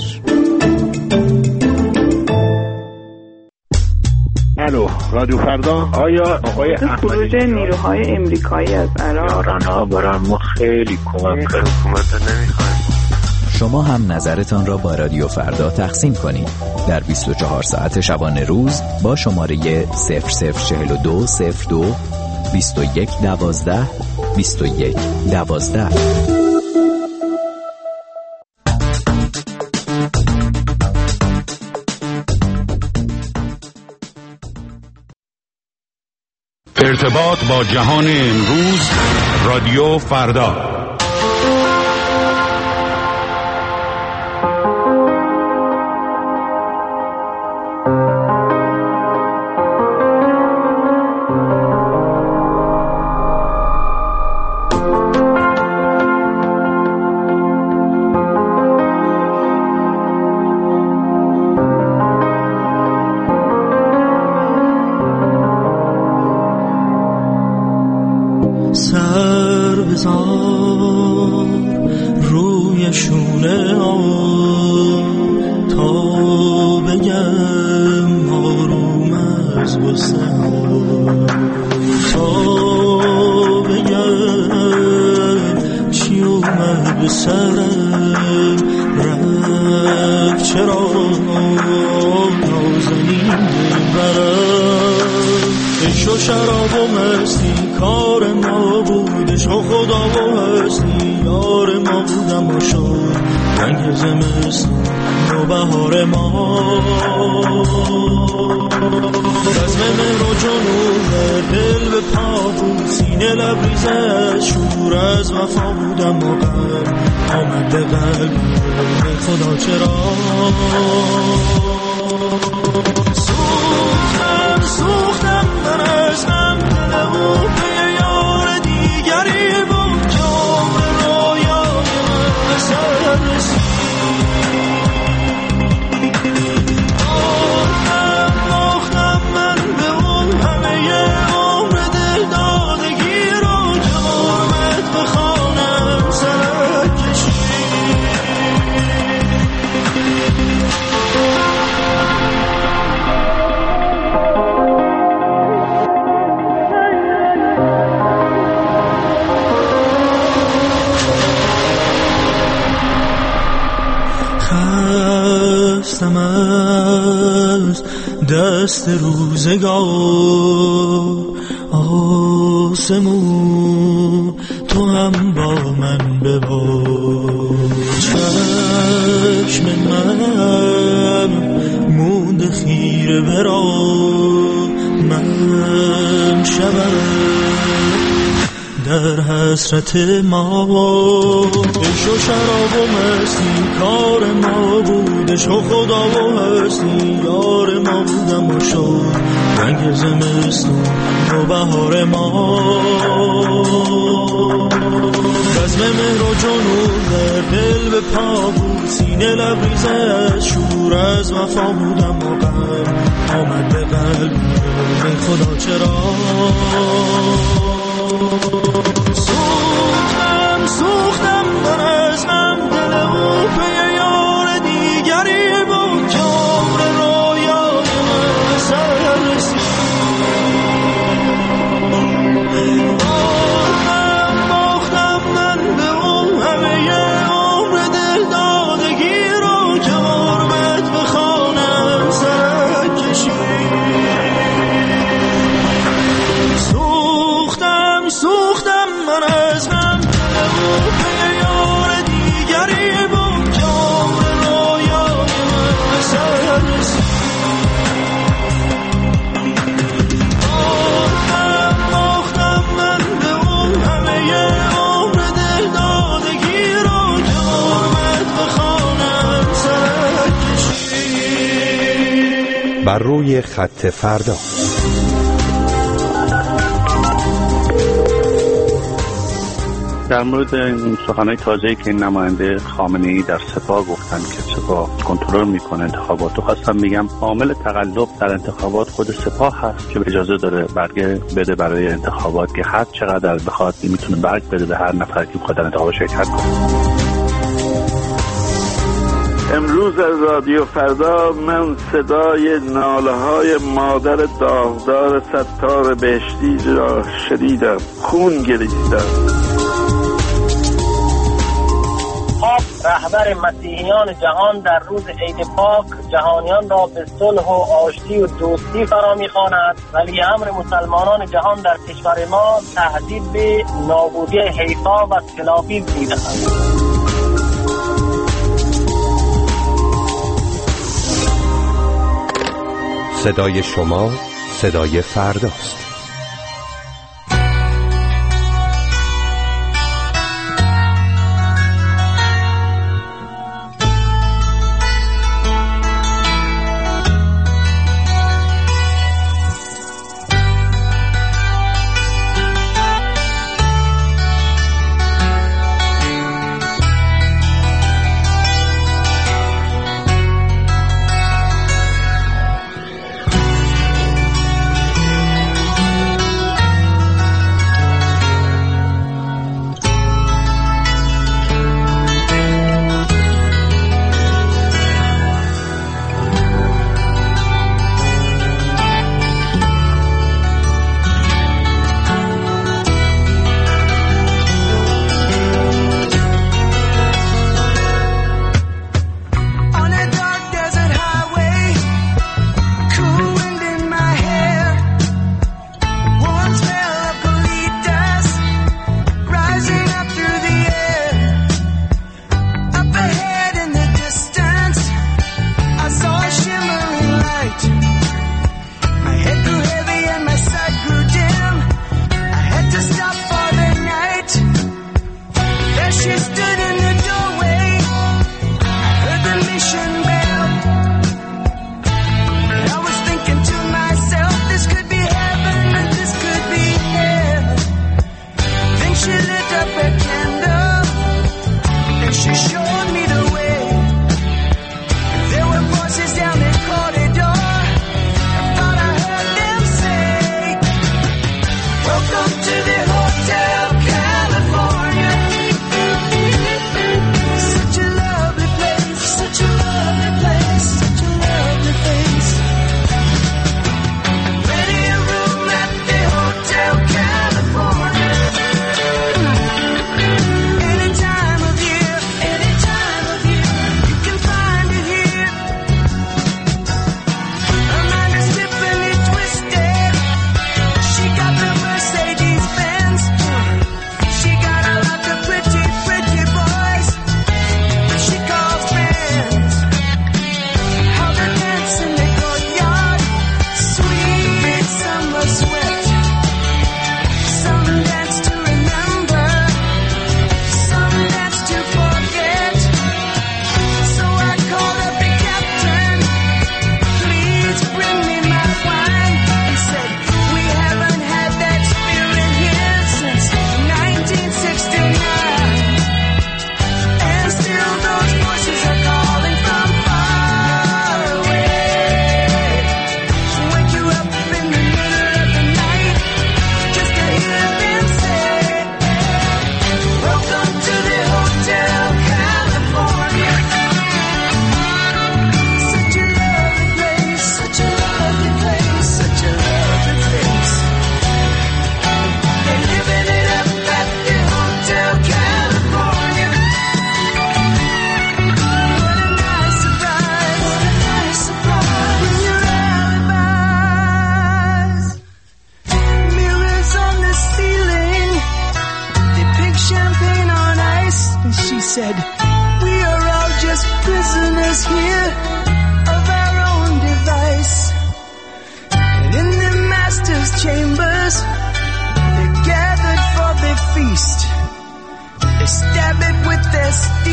الو رادیو فردا. آیا آقای خروج نیروهای امریکایی از عراق یارانها برای ما خیلی کمک کرد. حکومت نمیخوایم. شما هم نظرتان را با رادیو فردا تقسیم کنید در بیست و چهار ساعت شبانه روز با شماره صفر صفر چهل و دو صفر دو بیست و یک دوازده بیست و یک دوازده. ارتباط با جهان امروز، رادیو فردا. دست روزگار آسمون تو هم با من ببار. چشم من مونده خیره برا من شبم در حسرت ما. عشق و شراب و مستی کار ما بود، عشق و خدا و هستی یار ما بودم و شد رنگ زمستون و بهار ما. بزم مهر و جنون در دل به پا بود، سینه لبریز از شور از وفا بودم و غم آمد به قلب ای خدا چرا. سوختم سوختم من از من دل و پی یار دیگری بود که عمر رویای من سر رسید. باختم باختم من به اون همه عمر دل دادگی رو که غربت به خانم سر کشید. سوختم سوختم بر روی خط فردا. در مورد این سخنهای تازه‌ای که این نماینده خامنه‌ای در سپاه گفتن که سپاه کنترل میکنه انتخابات، رو خواستم میگم عامل تقلب در انتخابات خود سپاه هست که اجازه داره برگه بده برای انتخابات که هر چقدر بخواد میتونه برگ بده به هر نفر که بخواد در انتخابات شرکت کنه. امروز از رادیو فردا من صدای ناله های مادر داغدار ستار بهشتی را شنیدم، خون گریستم. پاپ رهبر مسیحیان جهان در روز عید پاک جهانیان را به صلح و آشتی و دوستی فرا می‌خواند، ولی امر مسلمانان جهان در کشور ما تهدید به نابودی حیفا و تلافیز می‌دهد. صدای شما صدای فرداست.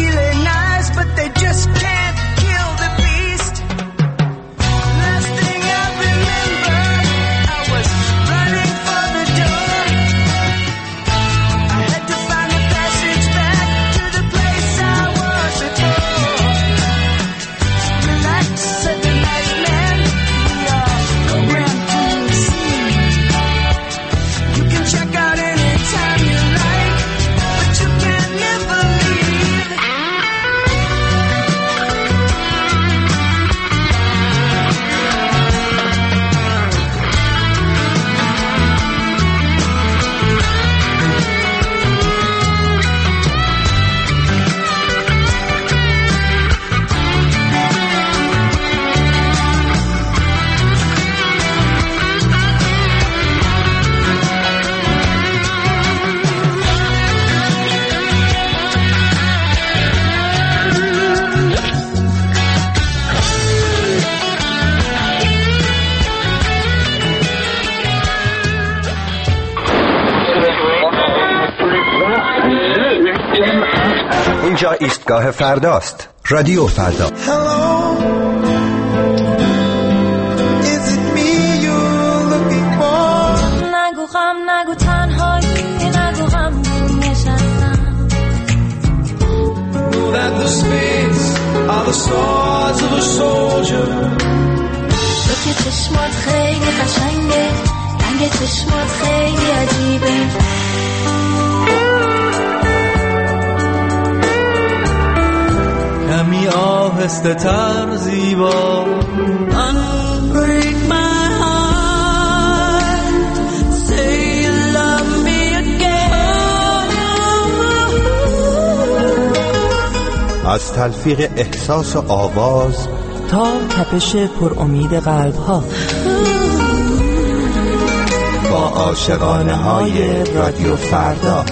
But they just can't kill the beast. Last thing اینجا ایستگاه فرداست. رادیو فردا. نگو غم نگو تنهایی نگو غم نشستم. Know that the spades are the swords of a soldier. تو که چشمات خیلی قشنگه، رنگ چشمات خیلی عجیبه. کمی آهسته تر زیبا. Unbreak my heart, say you love me again. از تلفیق احساس و آواز تا تپش پر امید قلب ها، با عاشقانه های رادیو فردا.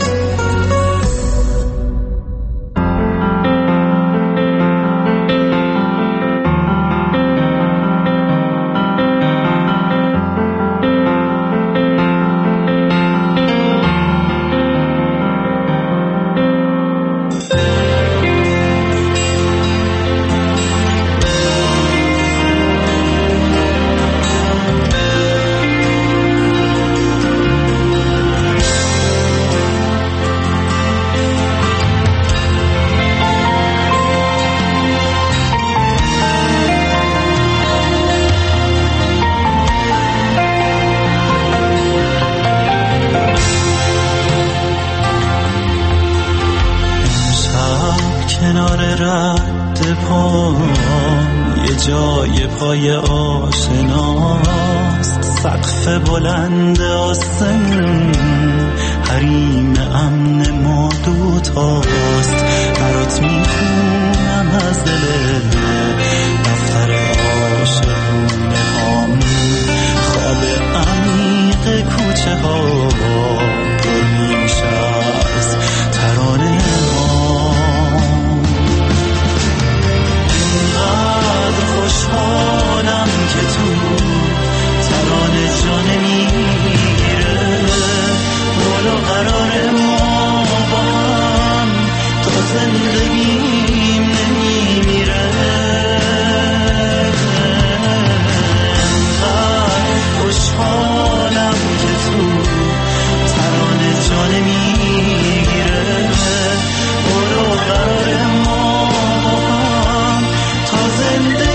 جای پای آشناست، سقف بلند آسمون حریم امن ما دوتاست. برات میخونم از دل دفتر عاشقونه هامون، خواب عمیق کوچه ها پر میشه از ترانه خوشحالم که تو ترانه جان میگیره. بالا قرار ما با هم تا زندگیم نمیمیره. خوشحالم که تو ترانه جان میگیره. بالا قرار ما با هم تا زندگیم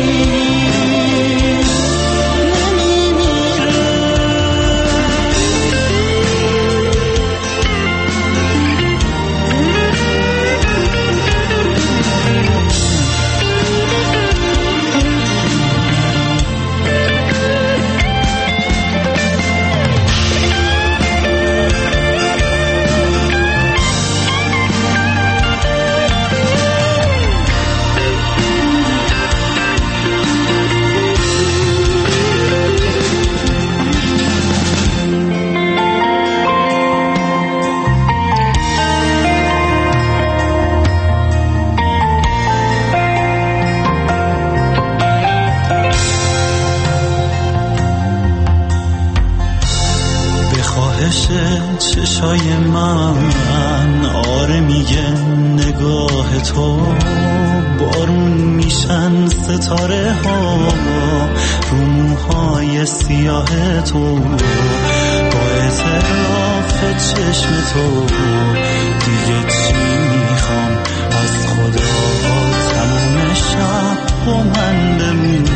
چشای من آره میگه نگاه تو، بارون میشن ستاره ها رو موهای سیاه تو. با اعتراف چشم تو دیگه چی میخوام از خدا؟ تموم شب با من بمون